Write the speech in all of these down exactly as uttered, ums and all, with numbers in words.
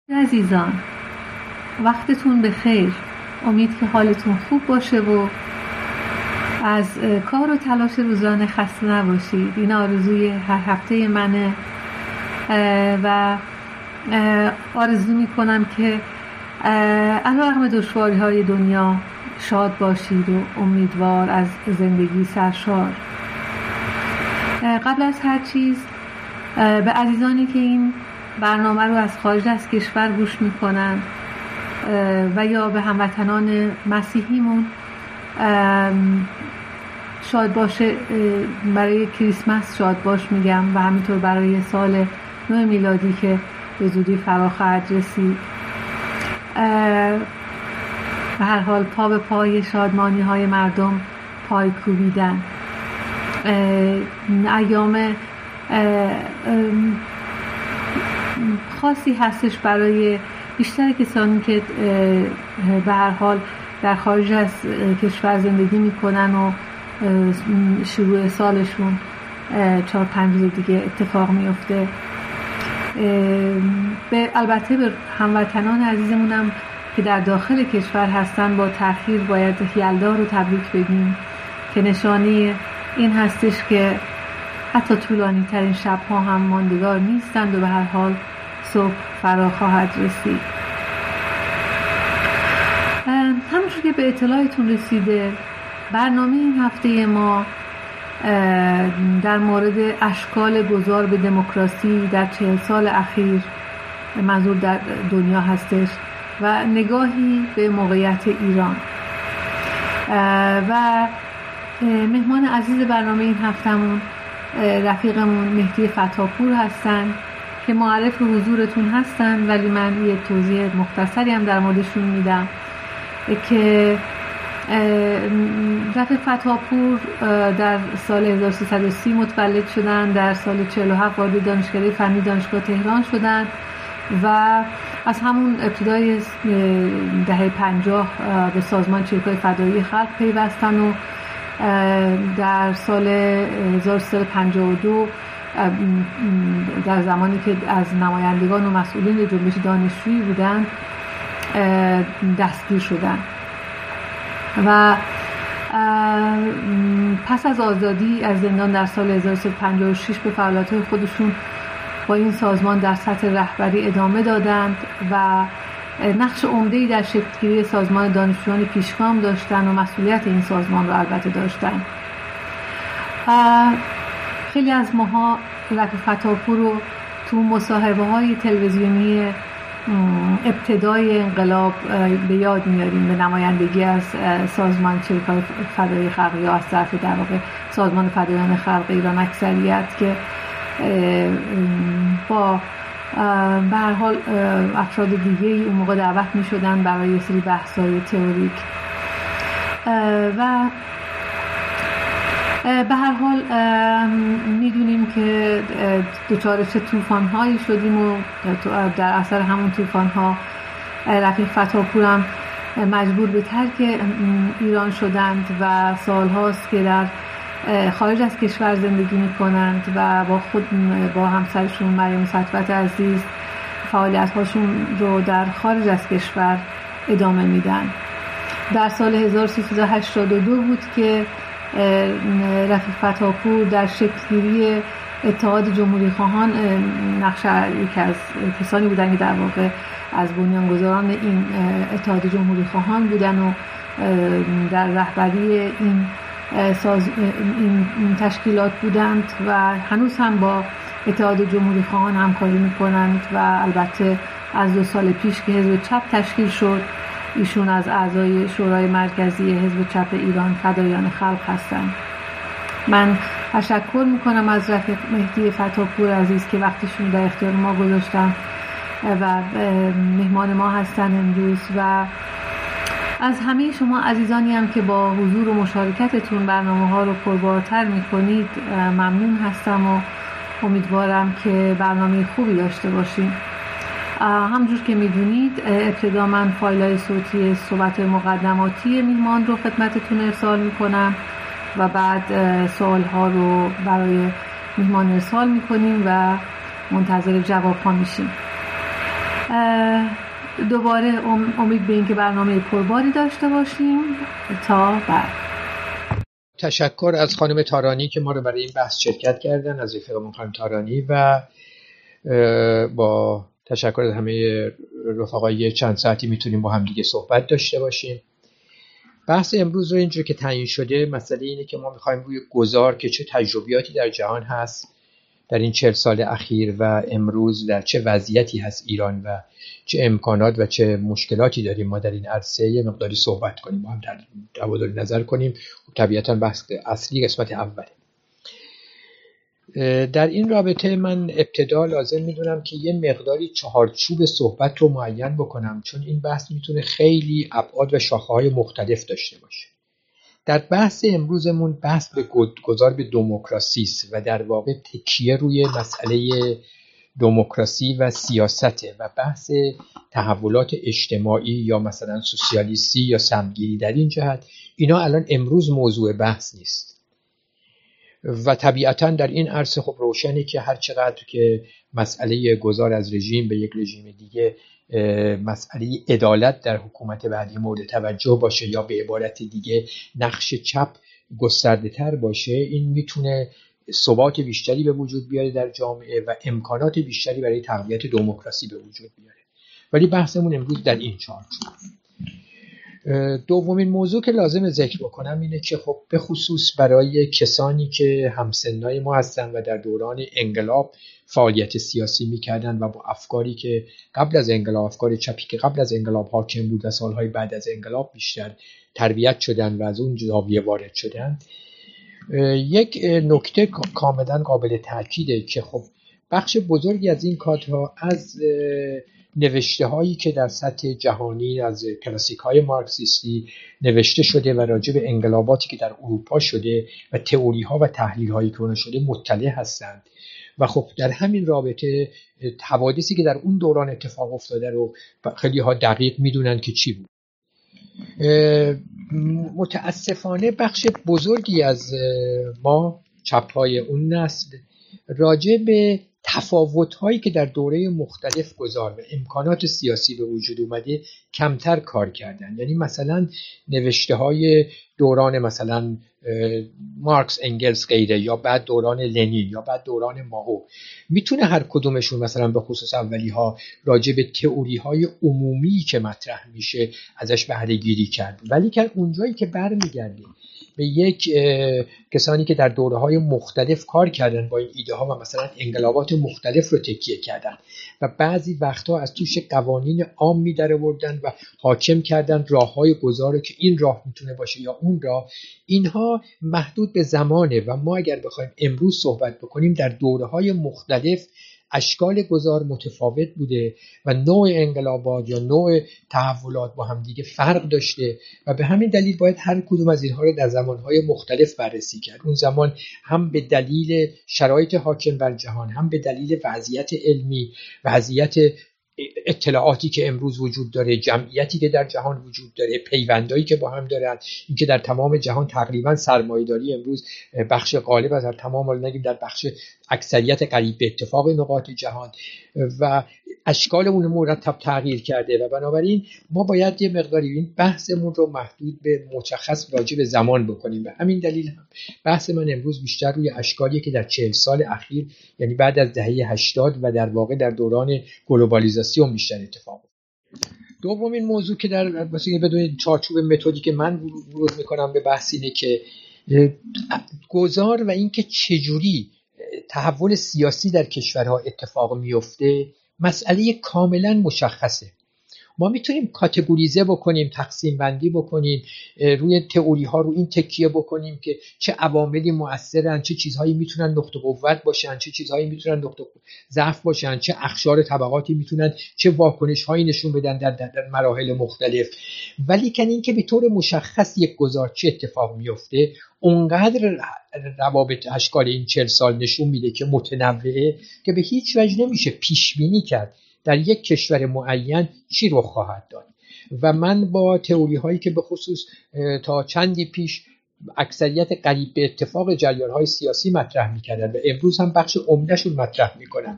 عزیزان، وقتتون بخیر. امید که حالتون خوب باشه و از کار و تلاش روزانه خسته نباشید. این آرزوی هر هفته منه و آرزو میکنم که علیرغم دشواری های دنیا شاد باشید و امیدوار از زندگی سرشار. قبل از هر چیز به عزیزانی که این برنامه رو از خارج از کشور گوش میکنن و یا به هموطنان مسیحیمون شاد باشه، برای کریسمس شاد باش میگم و همینطور برای سال نو میلادی که به زودی فرا خواهد رسید. به هر حال پا به پای شادمانی های مردم پای کوبیدن. ایام خاصی هستش برای بیشتر کسانی که به هر حال در خارج از کشور زندگی میکنن و شروع سالشون چهار پنج روز دیگه اتفاق میفته. به البته به هموطنان عزیزمونم که در داخل کشور هستن با تأخیر باید یلدا رو تبریک بگیم که نشانی این هستش که حتی طولانی ترین شب‌ها هم ماندگار نیستند و به هر حال صبح فرا خواهد رسید. همونجور که به اطلاعتون رسیده، برنامه این هفته ما در مورد اشکال گذار به دموکراسی در چهل سال اخیر، منظور در دنیا هستش، و نگاهی به موقعیت ایران. و مهمان عزیز برنامه این هفتهمون رفیقمون مهدی فتاپور هستن که معرف حضورتون هستن، ولی من یه توضیح مختصری هم در موردشون میدم که رفیق فتاپور در سال هزار و سیصد و سی متولد شدن، در سال چهل و هفت وارد دانشکده فنی دانشگاه تهران شدن و از همون ابتدای دهه پنجاه به سازمان چریک‌های فدایی خلق پیوستن و در سال هزار و سیصد و پنجاه و دو در زمانی که از نمایندگان و مسئولین جنبش دانشجویی بودن دستگیر شدن و پس از آزادی از زندان در سال هزار و سیصد و پنجاه و شش به فعالیت‌های خودشون با این سازمان در سطح رهبری ادامه دادند و نقش عمده‌ای در شکل‌گیری سازمان دانشجویان پیشگام داشتن و مسئولیت این سازمان رو البته داشتن. خیلی از ماها رفیق فتاپور رو تو مصاحبه‌های تلویزیونی ابتدای انقلاب به یاد میاریم، به نمایندگی از سازمان چریک‌های فدایی خلق یا از طرف در واقع سازمان فدایان خلق ایران اکثریت، که با به هر حال افراد دیگه ای اون موقع دعوت می شدن برای یه سری بحث‌های تئوریک و به هر حال میدونیم که دچار چه طوفان‌هایی شدیم و در اثر همون طوفان‌ها رفیق فتاپور هم مجبور به ترک ایران شدند و سال‌هاست که در خارج از کشور زندگی می‌کنند و با خود با همسرشون مریم سطوت عزیز فعالیت‌هاشون رو در خارج از کشور ادامه میدن. در سال هزار و سیصد و هشتاد و دو بود که رفیق فتاپور در شکل‌گیری اتحاد جمهوری خواهان نقش یکی از کسانی بودن که در واقع از بنیانگذاران این اتحاد جمهوری خواهان بودن و در رهبری این ساز این تشکیلات بودند و هنوز هم با اتحاد جمهوری خواهان همکاری میکنند و البته از دو سال پیش که حزب چپ تشکیل شد، ایشون از اعضای شورای مرکزی حزب چپ ایران فدایان خلق هستند. من تشکر میکنم از رفیق مهدی فتاپور عزیز که وقتشون در اختیار ما گذاشتن و مهمان ما هستن امروز، و از همه شما عزیزانی هم که با حضور و مشارکتتون برنامه ها رو پربارتر میکنید ممنون هستم و امیدوارم که برنامه خوبی داشته باشیم. همونجور که میدونید ابتدا من فایل‌های صوتی صحبت مقدماتی میهمان رو خدمتتون ارسال میکنم و بعد سوال‌ها رو برای میهمان ارسال میکنیم و منتظر جواب ها میشیم. دوباره امید به این که برنامه پرباری داشته باشیم. تا بعد. تشکر از خانم تارانی که ما رو برای این بحث شرکت کردن، از رفیقمون خانم تارانی، و با تشکر از همه رفقای چند ساعتی میتونیم با هم دیگه صحبت داشته باشیم. بحث امروز رو اینجور که تعیین شده، مسئله اینه که ما میخوایم روی گذار که چه تجربیاتی در جهان هست در این چهل سال اخیر و امروز در چه وضعیتی هست ایران و چه امکانات و چه مشکلاتی داریم ما در این عرصه یه مقداری صحبت کنیم، با هم تبادل نظر کنیم. طبیعتاً بحث اصلی قسمت اوله. در این رابطه من ابتدا لازم میدونم که یه مقداری چهارچوب صحبت رو معین بکنم، چون این بحث میتونه خیلی ابعاد و شاخه‌های مختلف داشته باشه. در بحث امروزمون بحث به گذار به دموکراسی است و در واقع تکیه روی مسئله دموکراسی و سیاسته و بحث تحولات اجتماعی یا مثلا سوسیالیستی یا سمتگیری در این جهت، اینا الان امروز موضوع بحث نیست. و طبیعتاً در این عرصه خب روشنه که هر چقدر که مسئله گذار از رژیم به یک رژیم دیگه مسئله عدالت در حکومت بعدی مورد توجه باشه یا به عبارت دیگه نقش چپ گسترده تر باشه، این میتونه ثبات بیشتری به وجود بیاره در جامعه و امکانات بیشتری برای تقویت دموکراسی به وجود بیاره. ولی بحثمون امروز در این چارچوب. دومین موضوع که لازم ذکر بکنم اینه که خب به خصوص برای کسانی که همسنای ما هستن و در دوران انقلاب فعالیت سیاسی میکردن و با افکاری که قبل از انقلاب، افکار چپی که قبل از انقلاب حاکم بود و سالهای بعد از انقلاب بیشتر تربیت شدن و از اون زاویه وارد شدن، یک نکته کاملا قابل تأکیده که خب بخش بزرگی از این کادرها از نوشته هایی که در سطح جهانی از کلاسیک های مارکسیستی نوشته شده و راجع به انقلاباتی که در اروپا شده و تئوری ها و تحلیل هایی که اون شده مطلع هستند و خب در همین رابطه حوادثی که در اون دوران اتفاق افتاده رو خیلی ها دقیق میدونن که چی بود. متاسفانه بخش بزرگی از ما چپ های اون نسل راجع به تفاوت‌هایی که در دوره مختلف گذار و امکانات سیاسی به وجود اومده کمتر کار کردن. یعنی مثلا نوشته‌های دوران مثلا مارکس، انگلز غیره، یا بعد دوران لنین یا بعد دوران مائو، میتونه هر کدومشون مثلا به خصوص اولی‌ها راجع به تئوری‌های عمومی که مطرح میشه ازش بهره گیری کرد، ولی که اونجایی که برمیگردیم به یک کسانی که در دوره‌های مختلف کار کردن با این ایده ها و مثلا انقلابات مختلف رو تکیه کردن و بعضی وقتها از توش قوانین عام می درآوردن و حاکم کردن راه‌های گذار که این راه میتونه باشه یا اون راه، اینها محدود به زمانه و ما اگر بخوایم امروز صحبت بکنیم در دوره‌های مختلف اشکال گذار متفاوت بوده و نوع انقلابات یا نوع تحولات با هم دیگه فرق داشته و به همین دلیل باید هر کدوم از اینها رو در زمانهای مختلف بررسی کرد. اون زمان هم به دلیل شرایط حاکم بر جهان، هم به دلیل وضعیت علمی، وضعیت اطلاعاتی که امروز وجود داره، جمعیتی که در جهان وجود داره، پیوندایی که با هم دارن، اینکه در تمام جهان تقریبا سرمایه‌داری امروز بخش غالب از تمام، ولی نگیم در بخش اکثریت قریب به اتفاق نقاط جهان و اشکال اون مرتب تغییر کرده و بنابراین ما باید یه مقداری این بحثمون رو محدود به مشخص راجع به زمان بکنیم. به همین دلیل هم بحث من امروز بیشتر روی اشکالی که در چهل سال اخیر، یعنی بعد از دهه هشتاد و در واقع در دوران گلوبالیزاسیون بیشتر اتفاق افتاد. دومین موضوع که در مثلا بدون چارچوب متدی که من ورود میکنم به بحث اینه که گذار و اینکه چجوری تحول سیاسی در کشورها اتفاق میفته مسئله کاملا مشخصه. ما میتونیم کاتگوریزه بکنیم، تقسیم بندی بکنیم، روی تئوری ها رو این تکیه بکنیم که چه عواملی مؤثرن، چه چیزهایی میتونن نقطه قوت باشن، چه چیزهایی میتونن نقطه ضعف باشن، چه اقشار طبقاتی میتونن چه واکنش هایی نشون بدن در, در, در مراحل مختلف. ولی کن این که به طور مشخص یک گذار چه اتفاق میفته اونقدر روابط اشکال این چهل سال نشون میده که متنوعه که به هیچ وجه نمیشه پیش بینی کرد در یک کشور معین چی رخ خواهد داد. و من با تئوری هایی که به خصوص تا چندی پیش اکثریت قریب به اتفاق جریان های سیاسی مطرح میکردن و امروز هم بخش عمدهشون مطرح میکنن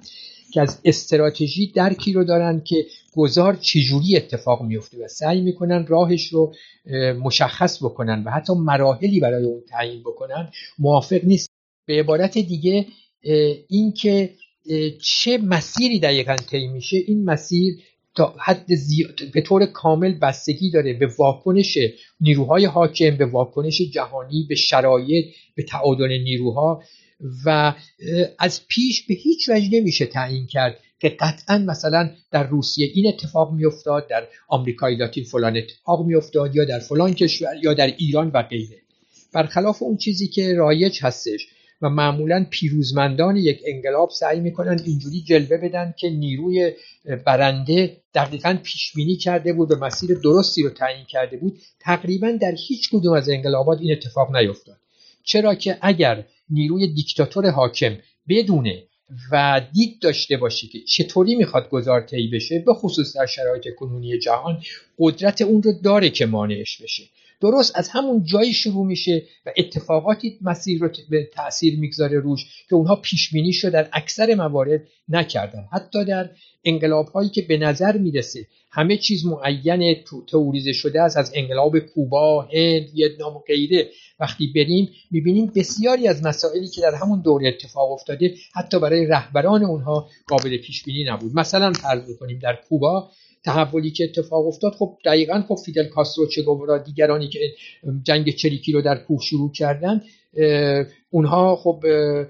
که از استراتژی درکی رو دارن که گذار چجوری اتفاق میفته و سعی میکنن راهش رو مشخص بکنن و حتی مراحلی برای اون تعیین بکنن، موافق نیست. به عبارت دیگه این که چه مسیری دقیقاً طی میشه، این مسیر تا حد زیاد به طور کامل بستگی داره به واکنش نیروهای حاکم، به واکنش جهانی، به شرایط، به تعادل نیروها و از پیش به هیچ وجه نمیشه تعیین کرد که قطعاً مثلا در روسیه این اتفاق میافتاد، در آمریکای لاتین فلان اتفاق میافتاد یا در فلان کشور یا در ایران و غیره. برخلاف اون چیزی که رایج هستش و معمولاً پیروزمندان یک انقلاب سعی میکنن اینجوری جلوه بدن که نیروی برنده دقیقاً پیش بینی کرده بود و مسیر درستی رو تعیین کرده بود. تقریباً در هیچ کدوم از انقلابات این اتفاق نیفتاد، چرا که اگر نیروی دیکتاتور حاکم بدونه و دید داشته باشه که چطوری میخواد گذار طی بشه، به خصوص در شرایط کنونی جهان، قدرت اون رو داره که مانعش بشه. درست از همون جایی شروع میشه و اتفاقاتی مسیر رو به تأثیر میگذاره روش که اونها پیش بینی شو در اکثر موارد نکردن. حتی در انقلاب هایی که به نظر میرسه همه چیز معین تئوریزه شده است، از انقلاب کوبا، هند، ویتنام و غیره، وقتی بریم میبینیم بسیاری از مسائلی که در همون دوره اتفاق افتاده حتی برای رهبران اونها قابل پیش بینی نبود. مثلا فرض بکنیم در کوبا تحولی که اتفاق افتاد، خب دقیقاً خب فیدل کاسترو، چه گوارا، دیگرانی که جنگ چریکی رو در کوه شروع کردن، اونها خب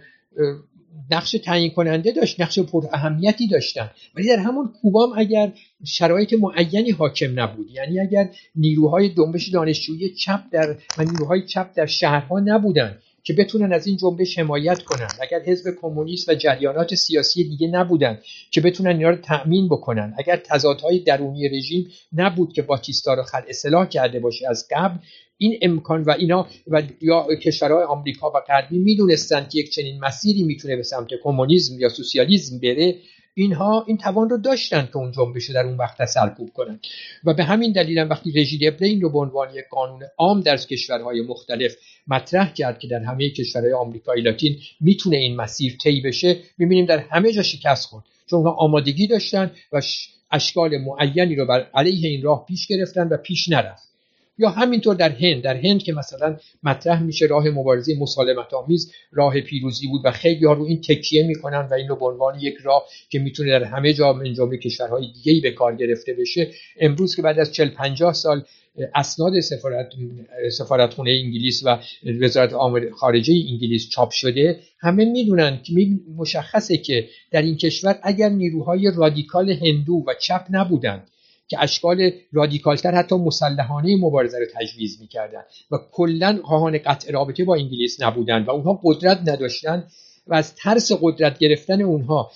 نقش تعیین کننده داشت، نقش پر اهمیتی داشتن، ولی در همون کوبا هم اگر شرایط معینی حاکم نبود، یعنی اگر نیروهای جنبش دانشجویی چپ در و نیروهای چپ در شهرها نبودن که بتونن از این جنبش حمایت کنن، اگر حزب کمونیست و جریانات سیاسی دیگه نبودن که بتونن اینا رو تأمین بکنن، اگر تضادهای درونی رژیم نبود که باتیستا رو خلع اصلاح کرده باشه از قبل، این امکان و اینا و یا کشورهای آمریکا و غربی میدونستن که یک چنین مسیری میتونه به سمت کمونیسم یا سوسیالیسم بره، اینها این توان رو داشتن که اون جنبش در اون وقت سرکوب کنن. و به همین دلیل هم وقتی رژی دبرین رو به عنوان یک قانون عام در کشورهای مختلف مطرح کرد که در همه کشورهای آمریکای لاتین میتونه این مسیر طی بشه، میبینیم در همه جا شکست خورد، چون اونها آمادگی داشتن و اشکال معینی رو بر علیه این راه پیش گرفتن و پیش نرفت. یا همینطور در هند در هند که مثلا مطرح میشه راه مبارزه مسالمت آمیز راه پیروزی بود و خیلی ها رو این تکیه میکنن و این رو به عنوان یک راه که میتونه در همه جا من جمله کشورهای دیگه‌ای به کار گرفته بشه. امروز که بعد از چهل پنجاه سال اسناد سفارت سفارتخونه انگلیس و وزارت امور خارجه انگلیس چاپ شده، همه میدونن که مشخصه که در این کشور اگر نیروهای رادیکال هندو و چپ نبودن که اشکال رادیکالتر حتی مسلحانه مبارزه رو تجویز میکردن و کلن خواهان قطع رابطه با انگلیس نبودن و اونها قدرت نداشتن و از ترس قدرت گرفتن اونها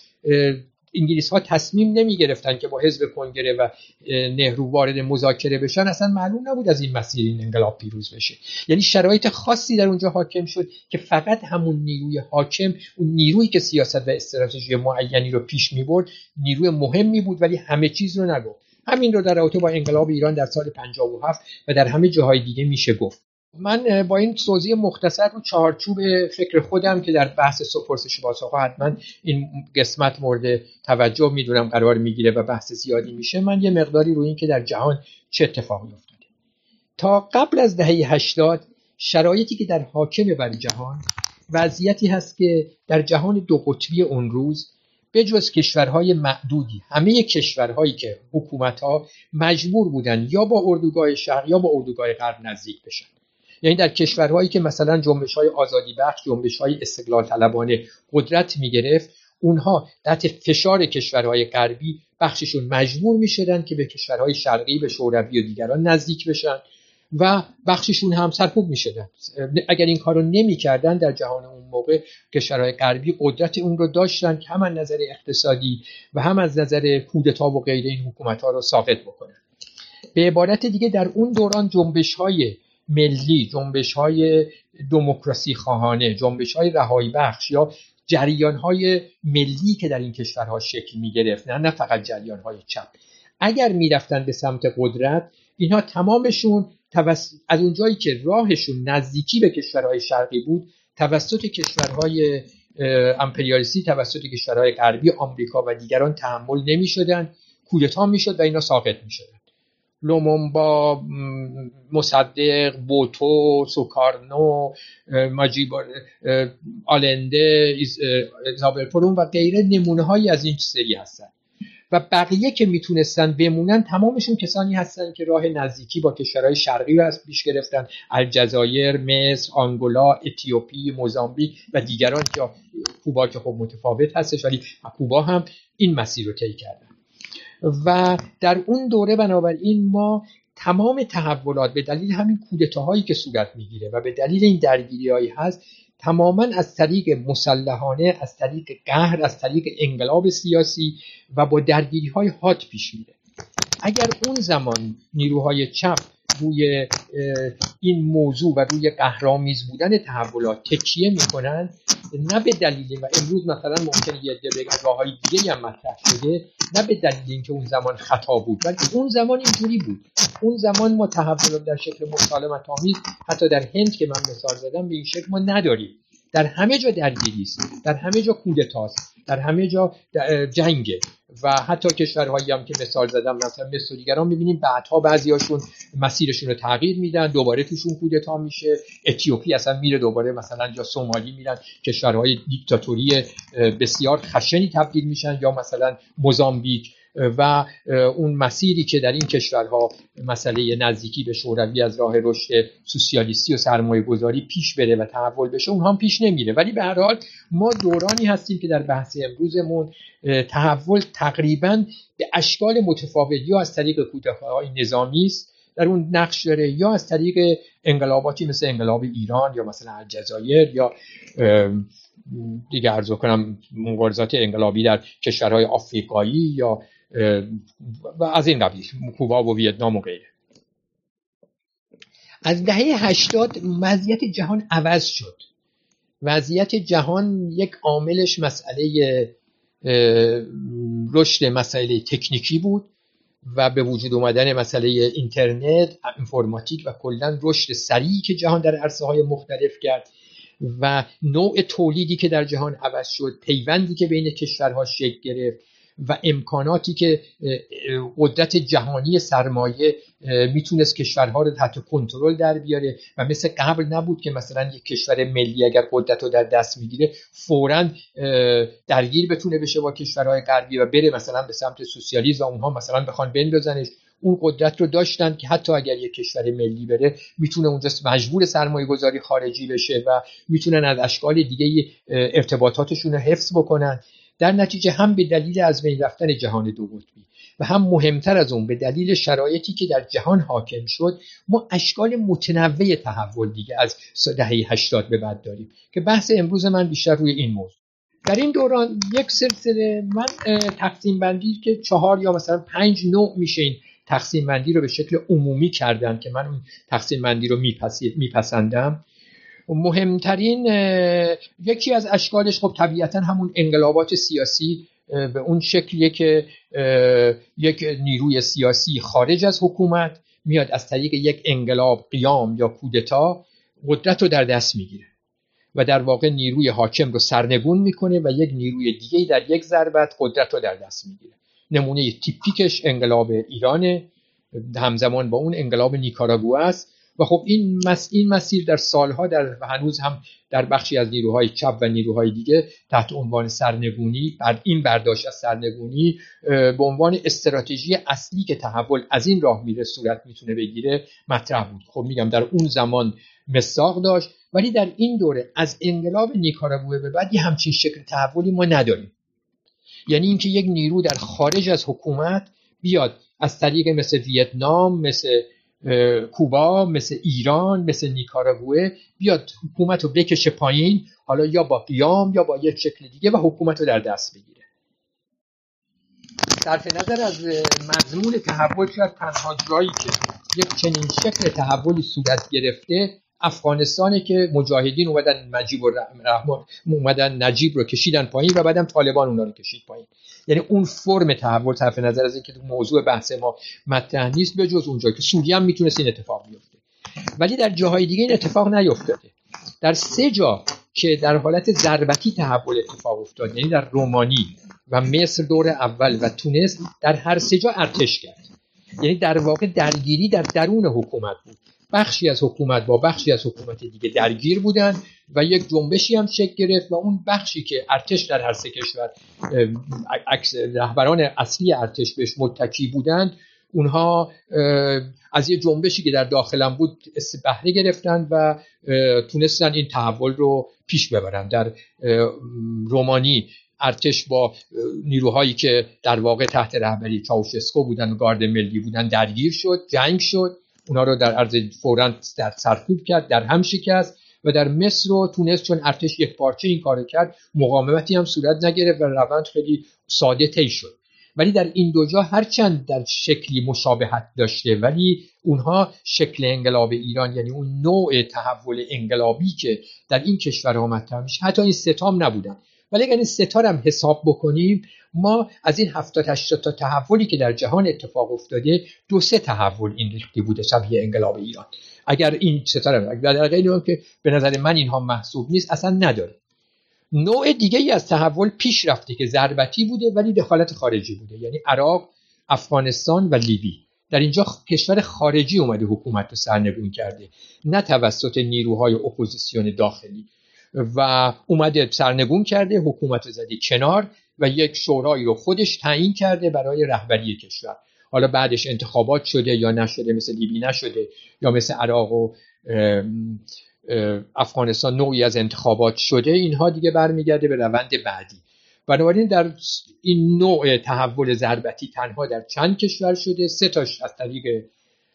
انگلیس ها تصمیم نمی گرفتن که با حزب کنگره و نهرو وارد مذاکره بشن، اصلا معلوم نبود از این مسیر این انقلاب پیروز بشه. یعنی شرایط خاصی در اونجا حاکم شد که فقط همون نیروی حاکم، اون نیرویی که سیاست و استراتژی معینی رو پیش می برد، نیروی مهمی بود ولی همه چیز رو نگفت. همین رو در رابطه با انقلاب ایران در سال پنجاه و هفت و در همه جاهای دیگه میشه گفت. من با این توضیح مختصر رو چارچوب فکر خودم که در بحث پرسش پاسخ‌ها حتما این قسمت مورد توجه میدونم قرار میگیره و بحث زیادی میشه، من یه مقداری روی این که در جهان چه اتفاقی افتاده. تا قبل از دهه هشتاد شرایطی که در حاکم بر جهان وضعیتی هست که در جهان دو قطبی اون روز به جز کشورهای معدودی، همه کشورهایی که حکومت‌ها مجبور بودن یا با اردوگاه شرق یا با اردوگاه غرب نزدیک بشن. یعنی در کشورهایی که مثلا جنبش‌های آزادی بخش، جنبش‌های استقلال طلبانه قدرت می‌گرفت، اونها تحت فشار کشورهای غربی بخششون مجبور می‌شدن که به کشورهای شرقی، به شوروی و دیگران نزدیک بشن و بخششون هم سرکوب می‌شدن. اگر این کارو نمی‌کردن در جهان اون موقع کشورهای غربی قدرت اون رو داشتن که هم از نظر اقتصادی و هم از نظر کودتا و غیره این حکومت‌ها رو ساقط بکنن. به عبارت دیگه در اون دوران جنبش‌های ملی، جنبش‌های دموکراسی خواهانه، جنبش‌های رهایی بخش یا جریان‌های ملی که در این کشورها شکل می‌گرفت، نه نه فقط جریان‌های چپ، اگر می‌رفتن به سمت قدرت، اینها تمامشون توسط از اونجایی که راهشون نزدیکی به کشورهای شرقی بود توسط کشورهای امپریالیستی توسط کشورهای غربی، آمریکا و دیگران تحمل نمی‌شدن، کودتا می‌شد و اینا ساقط می‌شدن. لومومبا، مصدق، بوتو، سوکارنو، ماجیب آلنده، ایزابل پرون و غیره نمونه‌هایی از این سری هستن و بقیه که میتونستن بمونن تمامشون کسانی هستن که راه نزدیکی با کشورهای شرقی رو از پیش گرفتن، الجزایر، مصر، آنگولا، اتیوپی، موزامبیک و دیگران که کوبا که خب متفاوت هستش ولی کوبا هم این مسیر رو طی کردن. و در اون دوره بنابراین ما تمام تحولات به دلیل همین کودتاهایی که صورت میگیره و به دلیل این درگیری‌هایی هست تماما از طریق مسلحانه، از طریق قهر، از طریق انقلاب سیاسی و با درگیری‌های حاد پیش میره. اگر اون زمان نیروهای چپ روی این موضوع و روی قهرآمیز بودن تحولات تکیه میکنن، نه به دلیل و امروز مثلا ممکنه یه عده بگن راههای دیگه هم مطرح شده، نه به دلیل اینکه اون زمان خطا بود، ولی اون زمان اینجوری بود. اون زمان ما تحولات در شکل مسالمت آمیز حتی در هند که من مثال زدم به این شکل ما نداریم. در همه جا درگیری است، در همه جا کودتاست، در همه جا جنگه و حتی کشورهایی هم که مثال زدم مثلا مصر و دیگران می‌بینیم بعدها بعضیاشون مسیرشون رو تغییر میدن، دوباره توشون کودتا میشه. اتیوپی اصلا میره دوباره مثلا یا سومالی میرن کشورهای دیکتاتوری بسیار خشنی تبدیل میشن، یا مثلا موزامبیک و اون مسیری که در این کشورها مسئله نزدیکی به شوروی از راه رشد سوسیالیستی و سرمایه گذاری پیش بره و تحول بشه، اونها هم پیش نمیره. ولی به هر حال ما دورانی هستیم که در بحث امروزمون تحول تقریبا به اشکال متفاوتی یا از طریق کودتاهای نظامی است در اون نقش داره، یا از طریق انقلاباتی مثل انقلاب ایران یا مثلا الجزایر یا دیگه عرض کنم مبارزات انقلابی در کشورهای آفریقایی یا و از این قبیل، کوبا و ویتنام و غیره. از دهه هشتاد وضعیت جهان عوض شد. وضعیت جهان یک عاملش مسئله رشد مسئله تکنیکی بود و به وجود اومدن مسئله اینترنت، اینفورماتیک و کلاً رشد سریعی که جهان در عرصه‌های مختلف کرد و نوع تولیدی که در جهان عوض شد، پیوندی که بین کشورها شکل گرفت و امکاناتی که قدرت جهانی سرمایه میتونست کشورها رو تحت کنترل در بیاره و مثل قبل نبود که مثلا یک کشور ملی اگر قدرت رو در دست میگیره فوراً درگیر بتونه بشه با کشورهای غربی و بره مثلا به سمت سوسیالیسم و اونها مثلا بخوان بندازنش. اون قدرت رو داشتن که حتی اگر یک کشور ملی بره میتونه اونجا مجبور سرمایه گذاری خارجی بشه و میتونن از اشکال دیگه ارتباطاتشون رو حفظ بکنن. در نتیجه هم به دلیل از بین رفتن جهان دو قطبی و هم مهمتر از اون به دلیل شرایطی که در جهان حاکم شد، ما اشکال متنوع تحول دیگه از دهه هشتاد به بعد داریم که بحث امروز من بیشتر روی این موضوع. در این دوران یک سلسله من تقسیم بندی که چهار یا مثلا پنج نوع میشه این تقسیم بندی رو به شکل عمومی کردن که من اون تقسیم بندی رو میپسندم. مهمترین یکی از اشکالش خب طبیعتا همون انقلابات سیاسی به اون شکلیه که یک نیروی سیاسی خارج از حکومت میاد از طریق یک انقلاب، قیام یا کودتا قدرت رو در دست میگیره و در واقع نیروی حاکم رو سرنگون میکنه و یک نیروی دیگه در یک ضربت قدرت رو در دست میگیره. نمونه تیپیکش انقلاب ایرانه، همزمان با اون انقلاب نیکاراگوئه است و خب این مس این مسیر در سالها در و هنوز هم در بخشی از نیروهای چپ و نیروهای دیگه تحت عنوان سرنگونی، بعد این برداشت از سرنگونی به عنوان استراتژی اصلی که تحول از این راه میره صورت میتونه بگیره مطرح بود. خب میگم در اون زمان مصداق داشت، ولی در این دوره از انقلاب نیکاراگوئه به بعد یه همچین شکل تحولی ما نداریم. یعنی اینکه یک نیرو در خارج از حکومت بیاد از طریق مثل ویتنام، مثل کوبا، مثل ایران، مثل نیکاراگوئه بیاد حکومت رو بکشه پایین، حالا یا با قیام یا با یک شکل دیگه و حکومت رو در دست بگیره. صرف نظر از مضمون تحول شاید تنها جایی که یک چنین شکل تحولی صورت گرفته افغانستانه که مجاهدین اومدن نجیب و رحمان اومدن نجیب رو کشیدن پایین و بعدم طالبان اونا رو کشید پایین. یعنی اون فرم تحول صرف نظر از اینکه موضوع بحث ما مطرح نیست به جز اونجایی که سوریه هم میتونست این اتفاق بیفته، ولی در جاهای دیگه این اتفاق نیفتاده. در سه جا که در حالت ضربتی تحول اتفاق افتاد، یعنی در رومانی و مصر دور اول و تونس در هر سه جا ارتش کرد. یعنی در واقع درگیری در درون حکومت بود. بخشی از حکومت با بخشی از حکومت دیگه درگیر بودن و یک جنبشی هم شکل گرفت و اون بخشی که ارتش در هر سه کشور رهبران اصلی ارتش بهش متکی بودند، اونها از یه جنبشی که در داخلم بود بهره گرفتن و تونستن این تحول رو پیش ببرن. در رومانی ارتش با نیروهایی که در واقع تحت رهبری چاوشسکو بودن و گارد ملی بودن درگیر شد، جنگ شد، اونا رو در عرض فوراً در سرکوب کرد، در هم شکست. و در مصر و تونس چون ارتش یک پارچه این کارو کرد، مقاومتی هم صورت نگرفت و روند خیلی ساده طی شد. ولی در این دو جا هرچند در شکلی مشابهت داشته، ولی اونها شکل انقلاب ایران، یعنی اون نوع تحول انقلابی که در این کشورها مطرح میشه، حتی این ستام نبودن. ولی اگر این ستا هم حساب بکنیم، ما از این هفتاد هشتاد تا تحولی که در جهان اتفاق افتاده، دو سه تحول این ریختی بوده شبیه انقلاب ایران. اگر این ستا هم در غیر اون که به نظر من اینها محسوب نیست، اصلا نداره. نوع دیگه ای از تحول پیش رفته که ضربتی بوده ولی دخالت خارجی بوده، یعنی عراق، افغانستان و لیبی. در اینجا کشور خارجی اومده حکومت رو سرنگون کرده، نه توسط نیروهای اپوزیسیون داخلی، و اومده سرنگون کرده، حکومت رو زده کنار و یک شورایی رو خودش تعیین کرده برای رهبری کشور. حالا بعدش انتخابات شده یا نشده، مثل لیبی نشده، یا مثل عراق و افغانستان نوعی از انتخابات شده، اینها دیگه برمیگرده به روند بعدی. بنابراین در این نوع تحول ضربتی تنها در چند کشور شده، سه تاش از طریق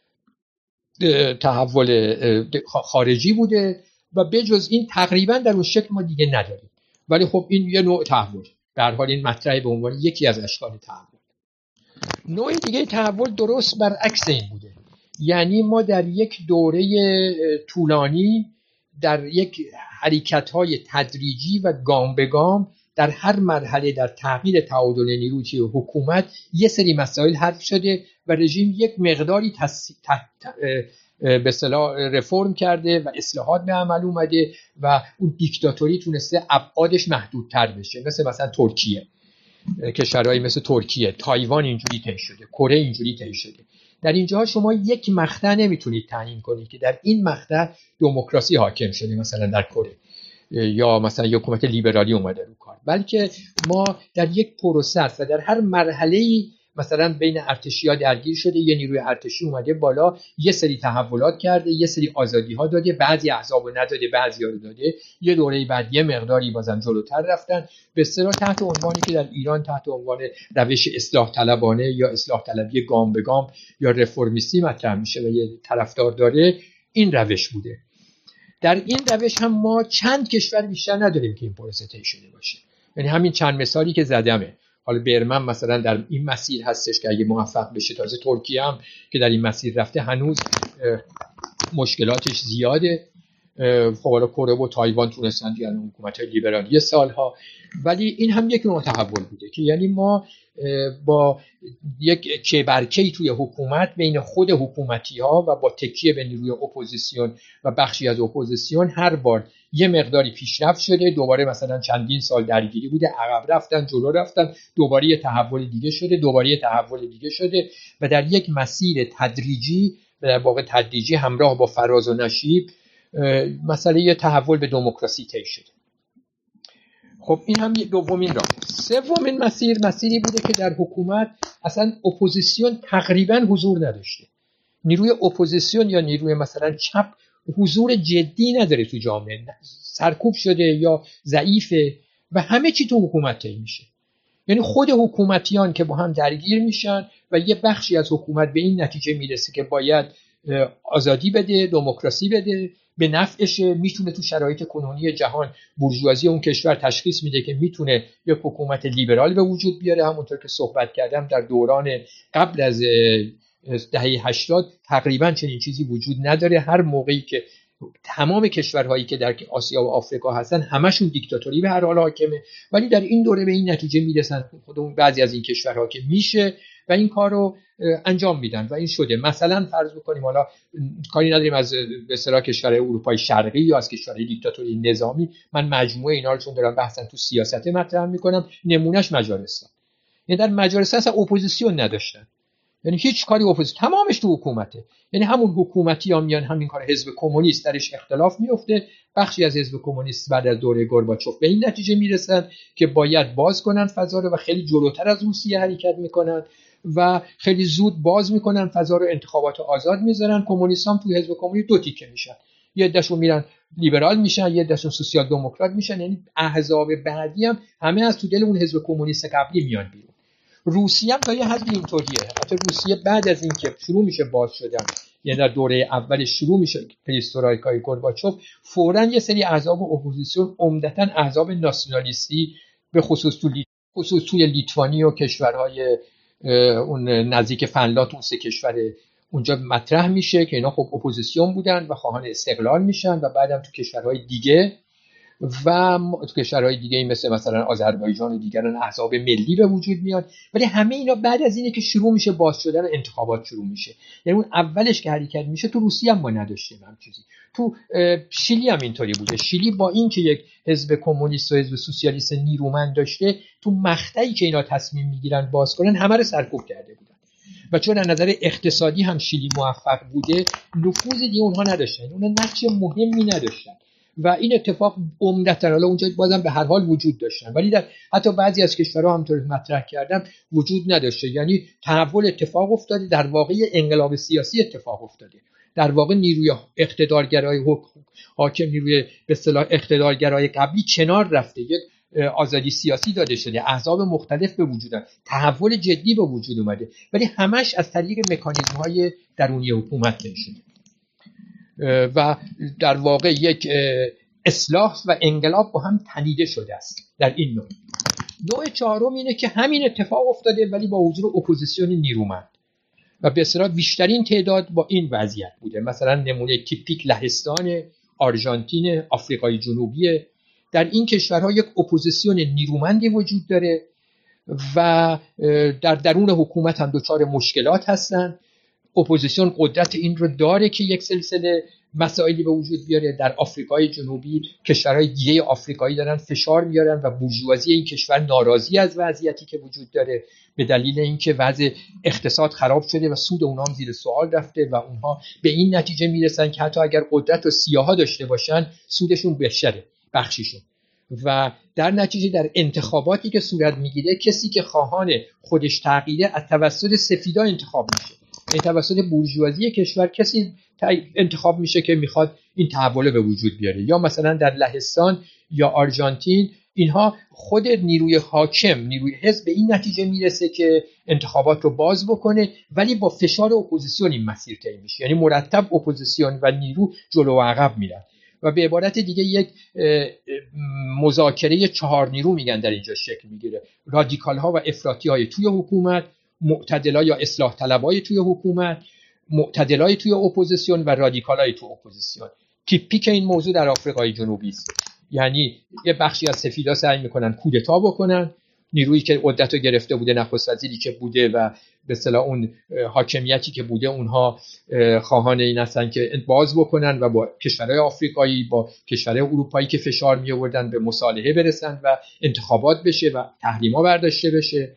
تحول خارجی بوده و بجز این تقریبا در اون شکل ما دیگه نداریم. ولی خب این یه نوع تحول، به هر حال این مطرح به عنوان یکی از اشکال تحول. نوع دیگه تحول درست برعکس این بوده، یعنی ما در یک دوره طولانی، در یک حرکت‌های تدریجی و گام به گام در هر مرحله در تغییر تعادل نیروی حکومت یه سری مسائل حل شده و رژیم یک مقداری تص... ت... به اصطلاح رفرم کرده و اصلاحات به عمل اومده و اون دیکتاتوری تونسته ابعادش محدودتر بشه. مثل مثلا ترکیه، کشورهایی مثل ترکیه، تایوان اینجوری طی شده، کره اینجوری طی شده. در اینجا شما یک مقطع نمیتونید تعیین کنید که در این مقطع دموکراسی حاکم شده، مثلا در کره، یا مثلا یک حکومت لیبرالی اومده رو کار، بلکه ما در یک پروسس و در هر مرحله‌ای مثلا بین ارتشی‌ها درگیر شده، یه نیروی ارتشی اومده بالا، یه سری تحولات کرده، یه سری آزادی‌ها داده، بعضی احزابو نداده، بعضی‌ها رو داده، یه دوره بعد یه مقداری بازم جلوتر رفتن، به اصطلاح تحت عنوانی که در ایران تحت عنوان روش اصلاح طلبانه یا اصلاح طلبی گام به گام یا رفرمیستی مطرح میشه و یه طرفدار داره. این روش بوده. در این روش هم ما چند کشور بیشتر نداریم که این پروسه طی شده باشه. یعنی همین چند مثالی که زدمه. حالا برمن مثلا در این مسیر هستش که اگه موفق بشه، تازه ترکیه هم که در این مسیر رفته هنوز مشکلاتش زیاده. خب حالا کره و تایوان تونستن دیگه حکومت‌های لیبرالی سالها، ولی این هم یک نوع تحول بوده که یعنی ما با یک چهبرکی توی حکومت بین خود حکومتی‌ها و با تکیه به نیروی اپوزیسیون و بخشی از اپوزیسیون هر بار یه مقداری پیشرفت شده، دوباره مثلا چندین سال درگیری بوده، عقب رفتن، جلو رفتن، دوباره یه تحول دیگه شده، دوباره یه تحول دیگه شده و در یک مسیر تدریجی، در واقع تدریجی همراه با فراز و نشیب، مسئله یه تحول به دموکراسی طی شده. خب این هم دومین راه. سومین مسیر مسیری بوده که در حکومت اصلا اپوزیسیون تقریبا حضور نداشته. نیروی اپوزیسیون یا نیروی مثلا چپ حضور جدی نداره تو جامعه، سرکوب شده یا ضعیفه و همه چی تو حکومت طی میشه. یعنی خود حکومتیان که با هم درگیر میشن و یه بخشی از حکومت به این نتیجه میرسه که باید آزادی بده، دموکراسی بده، به نفعشه، میتونه تو شرایط کنونی جهان بورژوازی اون کشور تشخیص میده که میتونه یک حکومت لیبرال به وجود بیاره. همونطور که صحبت کردم در دوران قبل از دهه هشتاد تقریبا چنین چیزی وجود نداره. هر موقعی که تمام کشورهایی که در آسیا و آفریقا هستن همشون دیکتاتوری به هر حال حاکمه، ولی در این دوره به این نتیجه میرسن خودمون بعضی از این کشورها که میشه و این کار رو انجام میدن و این شده. مثلا فرض بکنیم حالا کاری نداریم از به اصطلاح کشورهای اروپای شرقی یا از کشورهای دیکتاتوری نظامی، من مجموعه اینا رو چون دارم بحثن تو سیاست مطرح میکنم، نمونهش مجارستان. یعنی در مجارستان اصلا اپوزیسیون نداشتن، یعنی هیچ کاری اپوزیسیون، تمامش تو حکومته، یعنی همون حکومتی ها میان همین کار، حزب کمونیست درش اختلاف میفته، بخشی از حزب کمونیست بعد از دوره گورباچوف به این نتیجه میرسن که باید باز کنن فضا رو و خیلی جلوتر از روسیه حرکت میکنن و خیلی زود باز میکنن فضا رو، انتخابات آزاد میذارن. کمونیستام تو حزب کمونیست دو تیکه میشن، یه عدهشون میرن لیبرال میشن، یه عدهشون سوسیال دموکرات میشن، یعنی احزاب بعدی هم همه از تو دل اون حزب کمونیست قبلی میان بیرون. روسیه هم تا یه حدی اینطوریه. حتی روسیه بعد از اینکه شروع میشه باز شدن، یعنی در دوره اول شروع میشه پریسترویکای گورباچوف، فوراً یه سری احزاب اپوزیسیون، عمدتاً احزاب ناسیونالیستی، به خصوص تو لیت... خصوص توی لیتوانی و کشورهای اون نزدیک فنلاند، اون سه کشور اونجا مطرح میشه که اینا خب اپوزیسیون بودن و خواهان استقلال میشن و بعدم تو کشورهای دیگه و تو کشورهای دیگه مثل مثلا آذربایجان و دیگران احزاب ملی به وجود میاد. ولی همه اینا بعد از اینه که شروع میشه باز شدن انتخابات شروع میشه، یعنی اون اولش که حرکت میشه. تو روسیه هم ما نداشتیم هم چیزی، تو شیلی هم اینطوری بوده. شیلی با اینکه یک حزب کمونیست و حزب سوسیالیست نیرومند داشته، تو مقطعی که اینا تصمیم میگیرن باز کنن همه رو سرکوب کرده بودن و چون از نظر اقتصادی هم شیلی موفق بوده، نفوذ دیگه اونها نداشتن، اونها نقش مهمی نداشتن و این اتفاق عمدتاً حالا اونجا بازم به هر حال وجود داشتن، ولی در حتی بعضی از کشورها همونطور مطرح کردم وجود نداشته. یعنی تحول اتفاق افتاده، در واقع انقلاب سیاسی اتفاق افتاده، در واقع نیروی اقتدارگرای حاکم، نیروی به اصطلاح اقتدارگرای قبلی کنار رفته، یک آزادی سیاسی داده شده، احزاب مختلف به وجودن، تحول جدی به وجود اومده، ولی همش از طریق مکانیزم‌های درونی حکومت شده و در واقع یک اصلاح و انقلاب با هم تنیده شده است در این نوع. نوع چهارم اینه که همین اتفاق افتاده ولی با حضور اپوزیسیون نیرومند و به اصطلاح بیشترین تعداد با این وضعیت بوده. مثلا نمونه تیپیک لهستان، آرژانتین، آفریقای جنوبی. در این کشورها یک اپوزیسیون نیرومندی وجود داره و در درون حکومت هم دچار مشکلات هستن. اپوزیسیون قدرت این رو داره که یک سلسله مسائلی به وجود بیاره. در آفریقای جنوبی کشورهای دیگه آفریقایی دارن فشار میارن و بورژوازی این کشور ناراضی از وضعیتی که وجود داره به دلیل اینکه وضع اقتصاد خراب شده و سود اونها هم زیر سوال رفته و اونها به این نتیجه میرسن که حتی اگر قدرت و سیاها داشته باشن سودشون بیشتره، بخشیشون. و در نتیجه در انتخاباتی که صورت میگیره کسی که خواهان خودش تغییره از توسط سفیدا انتخاب میشه، این توسط بورژوازی کشور کسی انتخاب میشه که میخواد این تحول به وجود بیاره. یا مثلا در لهستان یا آرژانتین اینها خود نیروی حاکم، نیروی حزب به این نتیجه میرسه که انتخابات رو باز بکنه، ولی با فشار اپوزیسیون این مسیر طی میشه، یعنی مرتب اپوزیسیون و نیرو جلو و عقب میرن و به عبارت دیگه یک مذاکره چهار نیرو میگن در اینجا شکل میگیره. رادیکال ها و افراطی های توی حکومت، معتدلا یا اصلاح طلبای توی حکومت، معتدلای توی اپوزیسیون و رادیکالای توی اپوزیسیون. تیپیک این موضوع در آفریقای جنوبی است، یعنی یه بخشی از سفیدا سعی میکنن کودتا بکنن، نیرویی که قدرت رو گرفته بوده، نخست وزیری که بوده و به اصطلاح اون حاکمیتی که بوده، اونها خواهان این هستن که باز بکنن و با کشورهای آفریقایی، با کشورهای اروپایی که فشار می آوردن به مصالحه برسن و انتخابات بشه و تحریما برداشته بشه.